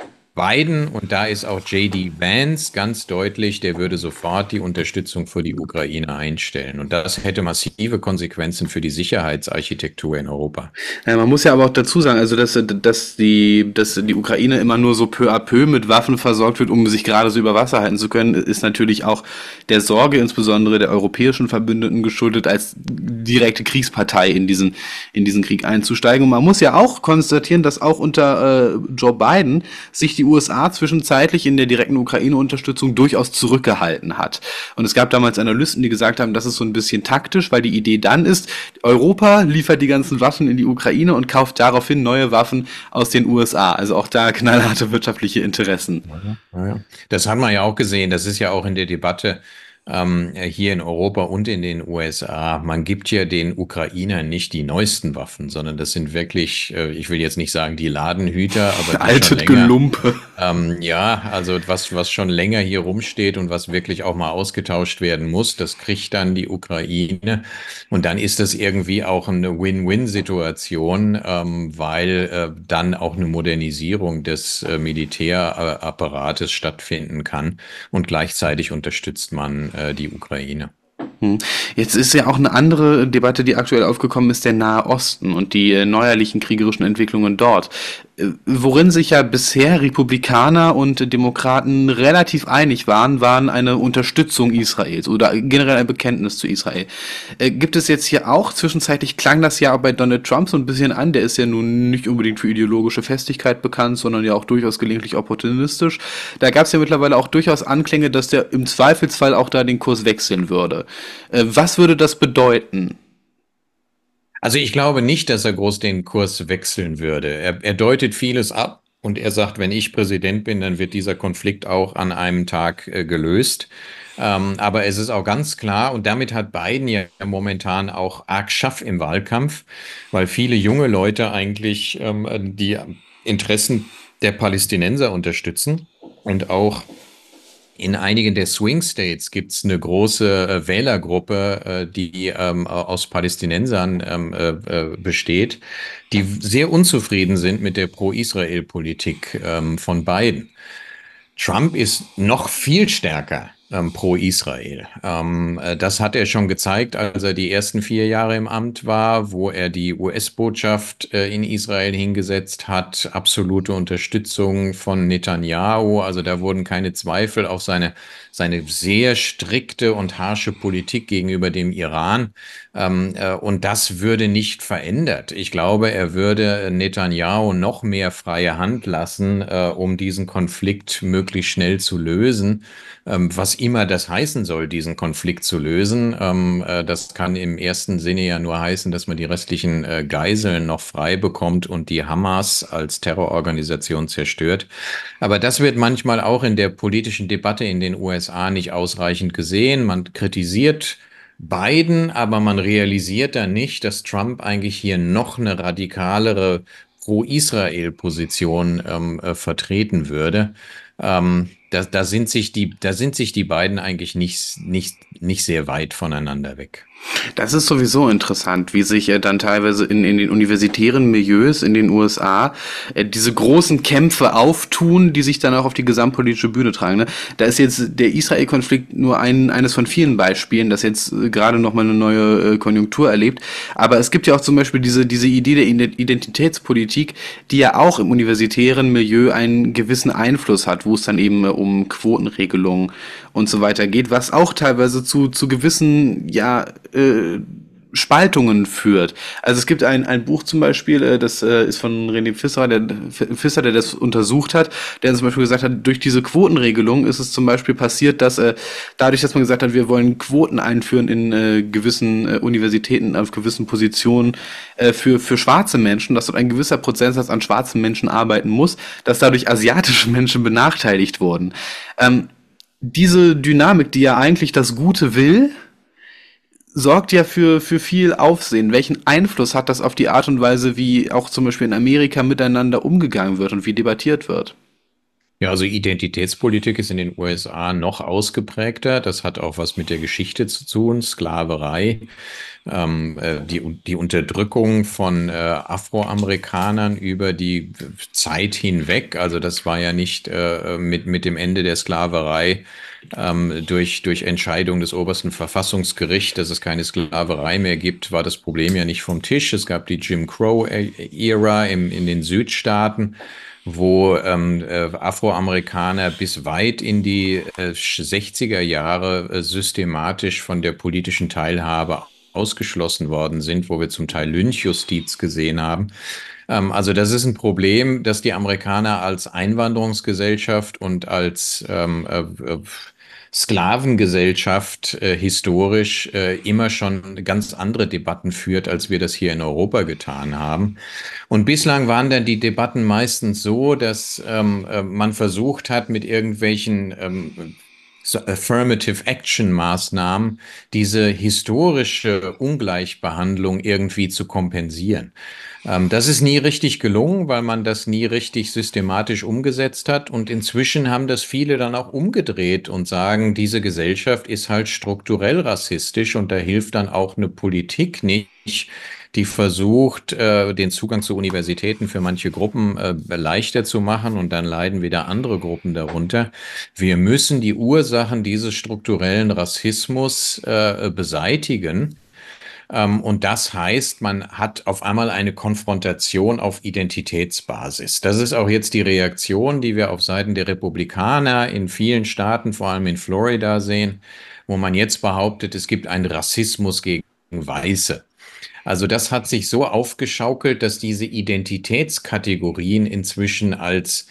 Biden, und da ist auch J D Vance ganz deutlich, der würde sofort die Unterstützung für die Ukraine einstellen. Und das hätte massive Konsequenzen für die Sicherheitsarchitektur in Europa. Ja, man muss ja aber auch dazu sagen, also dass, dass, die, dass die Ukraine immer nur so peu à peu mit Waffen versorgt wird, um sich gerade so über Wasser halten zu können, ist natürlich auch der Sorge insbesondere der europäischen Verbündeten geschuldet, als direkte Kriegspartei in diesen, in diesen Krieg einzusteigen. Und man muss ja auch konstatieren, dass auch unter äh, Joe Biden sich die U S A zwischenzeitlich in der direkten Ukraine-Unterstützung durchaus zurückgehalten hat. Und es gab damals Analysten, die gesagt haben, das ist so ein bisschen taktisch, weil die Idee dann ist, Europa liefert die ganzen Waffen in die Ukraine und kauft daraufhin neue Waffen aus den U S A. Also auch da knallharte wirtschaftliche Interessen. Das haben wir ja auch gesehen. Das ist ja auch in der Debatte ähm, hier in Europa und in den U S A. Man gibt ja den Ukrainern nicht die neuesten Waffen, sondern das sind wirklich, äh, ich will jetzt nicht sagen die Ladenhüter, aber die schon Altes länger, Gelumpe. ähm, ja, also was, was schon länger hier rumsteht und was wirklich auch mal ausgetauscht werden muss, das kriegt dann die Ukraine. Und dann ist das irgendwie auch eine Win-Win-Situation, ähm, weil äh, dann auch eine Modernisierung des äh, Militärapparates stattfinden kann und gleichzeitig unterstützt man äh, die Ukraine. Hm. Jetzt ist ja auch eine andere Debatte, die aktuell aufgekommen ist, der Nahe Osten und die äh, neuerlichen kriegerischen Entwicklungen dort. Äh, worin sich ja bisher Republikaner und äh, Demokraten relativ einig waren, waren eine Unterstützung Israels oder generell ein Bekenntnis zu Israel. Äh, gibt es jetzt hier auch, zwischenzeitlich klang das ja auch bei Donald Trump so ein bisschen an, der ist ja nun nicht unbedingt für ideologische Festigkeit bekannt, sondern ja auch durchaus gelegentlich opportunistisch. Da gab es ja mittlerweile auch durchaus Anklänge, dass der im Zweifelsfall auch da den Kurs wechseln würde. Äh, was würde das bedeuten? Also ich glaube nicht, dass er groß den Kurs wechseln würde. Er, er deutet vieles ab und er sagt, wenn ich Präsident bin, dann wird dieser Konflikt auch an einem Tag äh, gelöst. Ähm, aber es ist auch ganz klar, und damit hat Biden ja momentan auch arg Schaff im Wahlkampf, weil viele junge Leute eigentlich ähm, die Interessen der Palästinenser unterstützen und auch in einigen der Swing States gibt es eine große äh, Wählergruppe, äh, die ähm, aus Palästinensern ähm, äh, äh, besteht, die sehr unzufrieden sind mit der Pro-Israel-Politik ähm, von Biden. Trump ist noch viel stärker ähm, pro Israel. Ähm, äh, das hat er schon gezeigt, als er die ersten vier Jahre im Amt war, wo er die U S-Botschaft äh, in Israel hingesetzt hat, absolute Unterstützung von Netanyahu. Also da wurden keine Zweifel auf seine, seine sehr strikte und harsche Politik gegenüber dem Iran. Ähm, äh, und das würde nicht verändert. Ich glaube, er würde Netanyahu noch mehr freie Hand lassen, äh, um diesen Konflikt möglichst schnell zu lösen. Ähm, was immer das heißen soll, diesen Konflikt zu lösen. Ähm, äh, das kann im ersten Sinne ja nur heißen, dass man die restlichen äh, Geiseln noch frei bekommt und die Hamas als Terrororganisation zerstört. Aber das wird manchmal auch in der politischen Debatte in den U S A nicht ausreichend gesehen. Man kritisiert Biden, aber man realisiert dann nicht, dass Trump eigentlich hier noch eine radikalere Pro-Israel-Position ähm, äh, vertreten würde. Ähm, da, da sind sich die, da sind sich die beiden eigentlich nicht, nicht, nicht sehr weit voneinander weg. Das ist sowieso interessant, wie sich äh, dann teilweise in, in den universitären Milieus in den U S A äh, diese großen Kämpfe auftun, die sich dann auch auf die gesamtpolitische Bühne tragen. Ne? Da ist jetzt der Israel-Konflikt nur ein, eines von vielen Beispielen, das jetzt äh, gerade nochmal eine neue äh, Konjunktur erlebt. Aber es gibt ja auch zum Beispiel diese, diese Idee der Identitätspolitik, die ja auch im universitären Milieu einen gewissen Einfluss hat, wo es dann eben äh, um Quotenregelungen und so weiter geht, was auch teilweise zu, zu gewissen, ja, äh, Spaltungen führt. Also es gibt ein, ein Buch zum Beispiel, äh, das äh, ist von René Pfister, der, Pfister, der das untersucht hat, der zum Beispiel gesagt hat, durch diese Quotenregelung ist es zum Beispiel passiert, dass äh, dadurch, dass man gesagt hat, wir wollen Quoten einführen in äh, gewissen äh, Universitäten, auf gewissen Positionen äh, für, für schwarze Menschen, dass dort ein gewisser Prozentsatz an schwarzen Menschen arbeiten muss, dass dadurch asiatische Menschen benachteiligt wurden. Ähm, diese Dynamik, die ja eigentlich das Gute will, sorgt ja für, für viel Aufsehen. Welchen Einfluss hat das auf die Art und Weise, wie auch zum Beispiel in Amerika miteinander umgegangen wird und wie debattiert wird? Ja, also Identitätspolitik ist in den U S A noch ausgeprägter. Das hat auch was mit der Geschichte zu tun, Sklaverei, ähm, äh, die, die Unterdrückung von äh, Afroamerikanern über die Zeit hinweg. Also das war ja nicht äh, mit, mit dem Ende der Sklaverei ähm, durch, durch Entscheidung des obersten Verfassungsgerichts, dass es keine Sklaverei mehr gibt, war das Problem ja nicht vom Tisch. Es gab die Jim Crow-Ära im, in den Südstaaten, wo ähm, äh, Afroamerikaner bis weit in die äh, sechziger Jahre äh, systematisch von der politischen Teilhabe ausgeschlossen worden sind, wo wir zum Teil Lynchjustiz gesehen haben. Ähm, also das ist ein Problem, dass die Amerikaner als Einwanderungsgesellschaft und als ähm, äh, äh, Sklavengesellschaft äh, historisch äh, immer schon ganz andere Debatten führt, als wir das hier in Europa getan haben. Und bislang waren dann die Debatten meistens so, dass ähm, äh, man versucht hat, mit irgendwelchen ähm, so Affirmative Action Maßnahmen, diese historische Ungleichbehandlung irgendwie zu kompensieren. Ähm, das ist nie richtig gelungen, weil man das nie richtig systematisch umgesetzt hat. Und inzwischen haben das viele dann auch umgedreht und sagen, diese Gesellschaft ist halt strukturell rassistisch und da hilft dann auch eine Politik nicht, die versucht, äh, den Zugang zu Universitäten für manche Gruppen äh, leichter zu machen und dann leiden wieder andere Gruppen darunter. Wir müssen die Ursachen dieses strukturellen Rassismus äh, beseitigen. Ähm, und das heißt, man hat auf einmal eine Konfrontation auf Identitätsbasis. Das ist auch jetzt die Reaktion, die wir auf Seiten der Republikaner in vielen Staaten, vor allem in Florida, sehen, wo man jetzt behauptet, es gibt einen Rassismus gegen Weiße. Also das hat sich so aufgeschaukelt, dass diese Identitätskategorien inzwischen als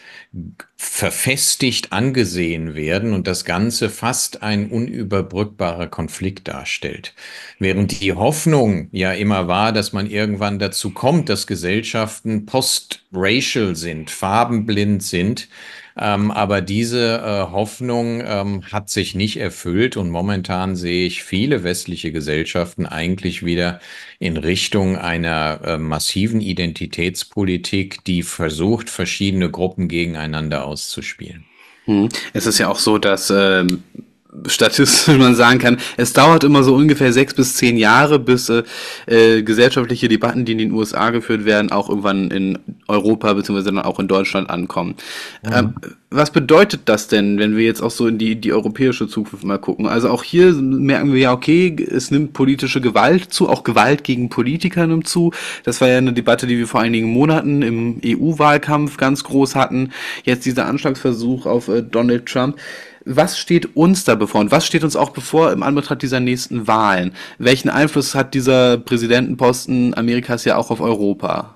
verfestigt angesehen werden und das Ganze fast ein unüberbrückbarer Konflikt darstellt. Während die Hoffnung ja immer war, dass man irgendwann dazu kommt, dass Gesellschaften post-racial sind, farbenblind sind, ähm, aber diese äh, Hoffnung ähm, hat sich nicht erfüllt und momentan sehe ich viele westliche Gesellschaften eigentlich wieder in Richtung einer äh, massiven Identitätspolitik, die versucht, verschiedene Gruppen gegeneinander auszuspielen. Hm. Es ist ja auch so, dass ähm, statistisch man sagen kann, es dauert immer so ungefähr sechs bis zehn Jahre, bis äh, äh, gesellschaftliche Debatten, die in den U S A geführt werden, auch irgendwann in Europa beziehungsweise dann auch in Deutschland ankommen. Mhm. Ähm, was bedeutet das denn, wenn wir jetzt auch so in die, die europäische Zukunft mal gucken? Also auch hier merken wir ja, okay, es nimmt politische Gewalt zu, auch Gewalt gegen Politiker nimmt zu. Das war ja eine Debatte, die wir vor einigen Monaten im E U-Wahlkampf ganz groß hatten. Jetzt dieser Anschlagsversuch auf äh, Donald Trump. Was steht uns da bevor und was steht uns auch bevor im Anbetracht dieser nächsten Wahlen? Welchen Einfluss hat dieser Präsidentenposten Amerikas ja auch auf Europa?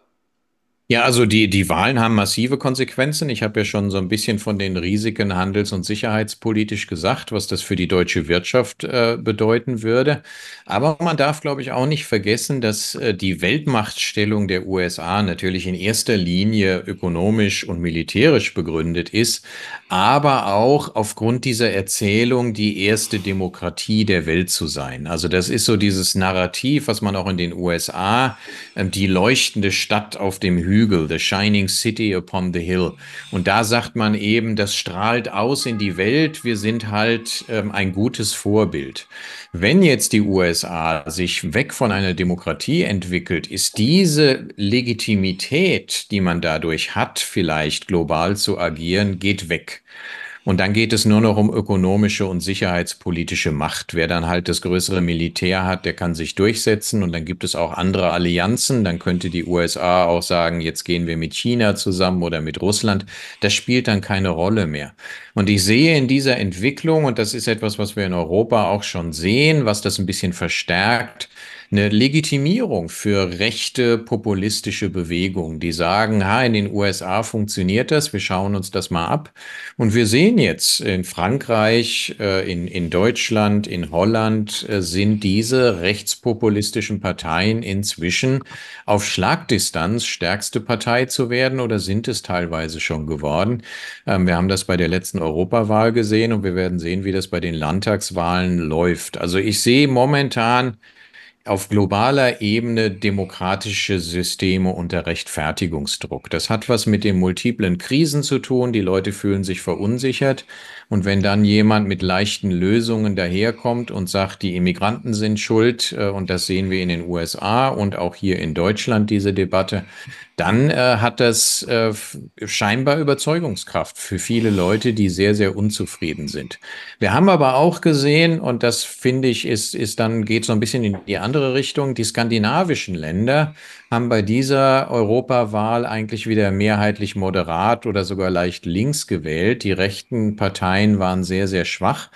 Ja, also die, die Wahlen haben massive Konsequenzen. Ich habe ja schon so ein bisschen von den Risiken handels- und sicherheitspolitisch gesagt, was das für die deutsche Wirtschaft äh, bedeuten würde. Aber man darf, glaube ich, auch nicht vergessen, dass äh, die Weltmachtstellung der U S A natürlich in erster Linie ökonomisch und militärisch begründet ist, aber auch aufgrund dieser Erzählung, die erste Demokratie der Welt zu sein. Also das ist so dieses Narrativ, was man auch in den U S A, äh, die leuchtende Stadt auf dem Hügel, The Shining City upon the Hill. Und da sagt man eben, das strahlt aus in die Welt. Wir sind halt ähm, ein gutes Vorbild. Wenn jetzt die U S A sich weg von einer Demokratie entwickelt, ist diese Legitimität, die man dadurch hat, vielleicht global zu agieren, geht weg. Und dann geht es nur noch um ökonomische und sicherheitspolitische Macht. Wer dann halt das größere Militär hat, der kann sich durchsetzen. Und dann gibt es auch andere Allianzen. Dann könnte die U S A auch sagen, jetzt gehen wir mit China zusammen oder mit Russland. Das spielt dann keine Rolle mehr. Und ich sehe in dieser Entwicklung, und das ist etwas, was wir in Europa auch schon sehen, was das ein bisschen verstärkt, eine Legitimierung für rechte populistische Bewegungen, die sagen, ha, in den U S A funktioniert das, wir schauen uns das mal ab. Und wir sehen jetzt in Frankreich, in, in Deutschland, in Holland sind diese rechtspopulistischen Parteien inzwischen auf Schlagdistanz stärkste Partei zu werden oder sind es teilweise schon geworden. Wir haben das bei der letzten Europawahl gesehen und wir werden sehen, wie das bei den Landtagswahlen läuft. Also ich sehe momentan auf globaler Ebene demokratische Systeme unter Rechtfertigungsdruck. Das hat was mit den multiplen Krisen zu tun. Die Leute fühlen sich verunsichert. Und wenn dann jemand mit leichten Lösungen daherkommt und sagt, die Immigranten sind schuld, äh, und das sehen wir in den U S A und auch hier in Deutschland, diese Debatte, dann äh, hat das äh, scheinbar Überzeugungskraft für viele Leute, die sehr, sehr unzufrieden sind. Wir haben aber auch gesehen, und das finde ich, ist, ist dann, geht so ein bisschen in die andere Richtung, die skandinavischen Länder haben bei dieser Europawahl eigentlich wieder mehrheitlich moderat oder sogar leicht links gewählt. Die rechten Parteien waren sehr, sehr schwach.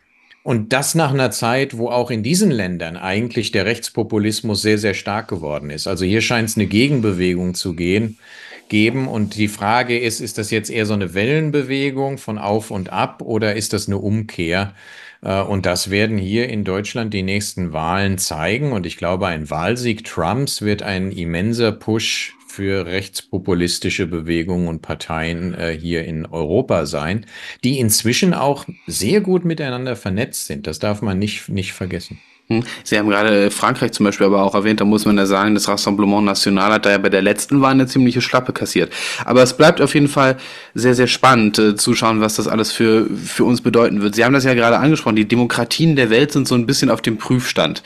Und das nach einer Zeit, wo auch in diesen Ländern eigentlich der Rechtspopulismus sehr, sehr stark geworden ist. Also hier scheint es eine Gegenbewegung zu gehen, geben. Und die Frage ist, ist das jetzt eher so eine Wellenbewegung von auf und ab oder ist das eine Umkehr? Und das werden hier in Deutschland die nächsten Wahlen zeigen. Und ich glaube, ein Wahlsieg Trumps wird ein immenser Push für rechtspopulistische Bewegungen und Parteien äh, hier in Europa sein, die inzwischen auch sehr gut miteinander vernetzt sind. Das darf man nicht, nicht vergessen. Sie haben gerade Frankreich zum Beispiel aber auch erwähnt, da muss man ja sagen, das Rassemblement National hat da ja bei der letzten Wahl eine ziemliche Schlappe kassiert. Aber es bleibt auf jeden Fall sehr, sehr spannend äh, zu schauen, was das alles für, für uns bedeuten wird. Sie haben das ja gerade angesprochen, die Demokratien der Welt sind so ein bisschen auf dem Prüfstand.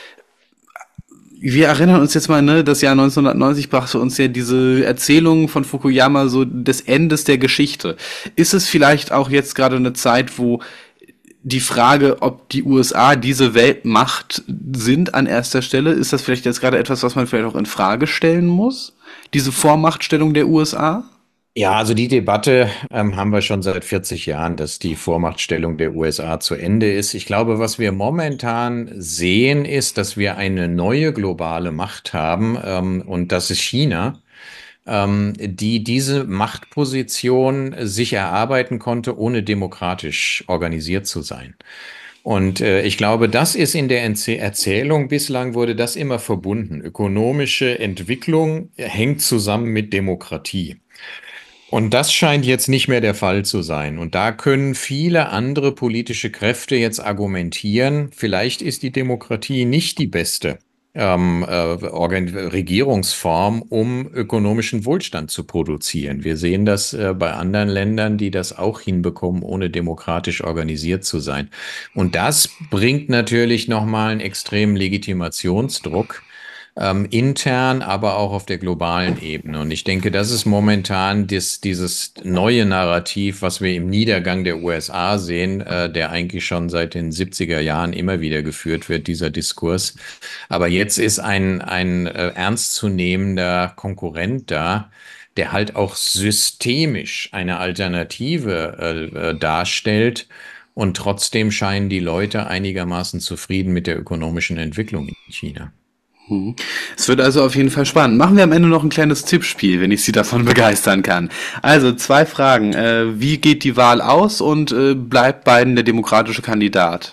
Wir erinnern uns jetzt mal, ne, das Jahr neunzehnhundertneunzig brachte uns ja diese Erzählung von Fukuyama so des Endes der Geschichte. Ist es vielleicht auch jetzt gerade eine Zeit, wo die Frage, ob die U S A diese Weltmacht sind an erster Stelle, ist das vielleicht jetzt gerade etwas, was man vielleicht auch in Frage stellen muss? Diese Vormachtstellung der U S A? Ja, also die Debatte ähm, haben wir schon seit vierzig Jahren, dass die Vormachtstellung der U S A zu Ende ist. Ich glaube, was wir momentan sehen, ist, dass wir eine neue globale Macht haben, ähm, und das ist China, ähm, die diese Machtposition sich erarbeiten konnte, ohne demokratisch organisiert zu sein. Und äh, ich glaube, das ist in der Erzählung bislang wurde das immer verbunden. Ökonomische Entwicklung hängt zusammen mit Demokratie. Und das scheint jetzt nicht mehr der Fall zu sein. Und da können viele andere politische Kräfte jetzt argumentieren, vielleicht ist die Demokratie nicht die beste ähm, äh, Regierungsform, um ökonomischen Wohlstand zu produzieren. Wir sehen das äh, bei anderen Ländern, die das auch hinbekommen, ohne demokratisch organisiert zu sein. Und das bringt natürlich nochmal einen extremen Legitimationsdruck, Ähm, intern, aber auch auf der globalen Ebene. Und ich denke, das ist momentan dies, dieses neue Narrativ, was wir im Niedergang der U S A sehen, äh, der eigentlich schon seit den siebziger Jahren immer wieder geführt wird, dieser Diskurs. Aber jetzt ist ein, ein äh, ernstzunehmender Konkurrent da, der halt auch systemisch eine Alternative äh, äh, darstellt. Und trotzdem scheinen die Leute einigermaßen zufrieden mit der ökonomischen Entwicklung in China. Es wird also auf jeden Fall spannend. Machen wir am Ende noch ein kleines Tippspiel, wenn ich Sie davon begeistern kann. Also zwei Fragen. Äh, wie geht die Wahl aus und äh, bleibt Biden der demokratische Kandidat?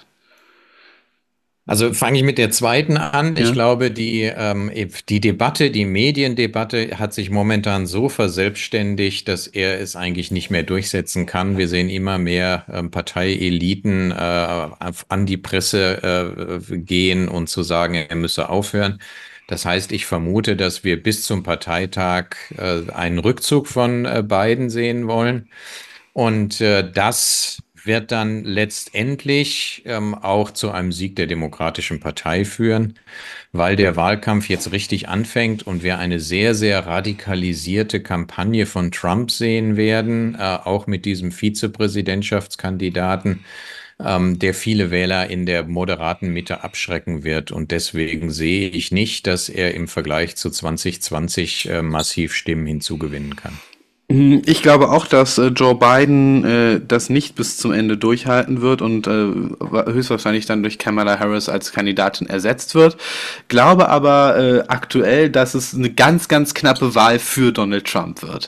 Also fange ich mit der zweiten an. Ja. Ich glaube, die, ähm, die Debatte, die Mediendebatte hat sich momentan so verselbstständigt, dass er es eigentlich nicht mehr durchsetzen kann. Wir sehen immer mehr ähm, Parteieliten äh, an die Presse äh, gehen und zu sagen, er müsse aufhören. Das heißt, ich vermute, dass wir bis zum Parteitag äh, einen Rückzug von äh, Biden sehen wollen. Und äh, das wird dann letztendlich ähm, auch zu einem Sieg der Demokratischen Partei führen, weil der Wahlkampf jetzt richtig anfängt und wir eine sehr, sehr radikalisierte Kampagne von Trump sehen werden, äh, auch mit diesem Vizepräsidentschaftskandidaten, ähm, der viele Wähler in der moderaten Mitte abschrecken wird. Und deswegen sehe ich nicht, dass er im Vergleich zu zwanzig zwanzig äh, massiv Stimmen hinzugewinnen kann. Ich glaube auch, dass äh, Joe Biden äh, das nicht bis zum Ende durchhalten wird und äh, höchstwahrscheinlich dann durch Kamala Harris als Kandidatin ersetzt wird. Glaube aber äh, aktuell, dass es eine ganz, ganz knappe Wahl für Donald Trump wird.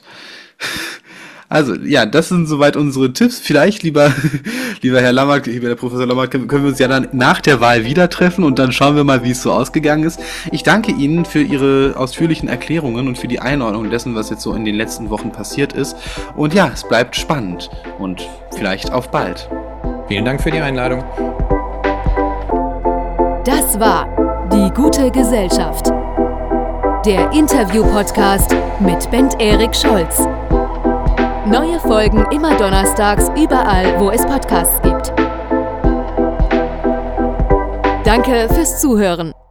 Also, ja, das sind soweit unsere Tipps. Vielleicht, lieber, lieber Herr Lammert, lieber Herr Professor Lammert, können wir uns ja dann nach der Wahl wieder treffen und dann schauen wir mal, wie es so ausgegangen ist. Ich danke Ihnen für Ihre ausführlichen Erklärungen und für die Einordnung dessen, was jetzt so in den letzten Wochen passiert ist. Und ja, es bleibt spannend und vielleicht auf bald. Vielen Dank für die Einladung. Das war Die gute Gesellschaft. Der Interview-Podcast mit Bent-Erik Scholz. Neue Folgen immer donnerstags überall, wo es Podcasts gibt. Danke fürs Zuhören.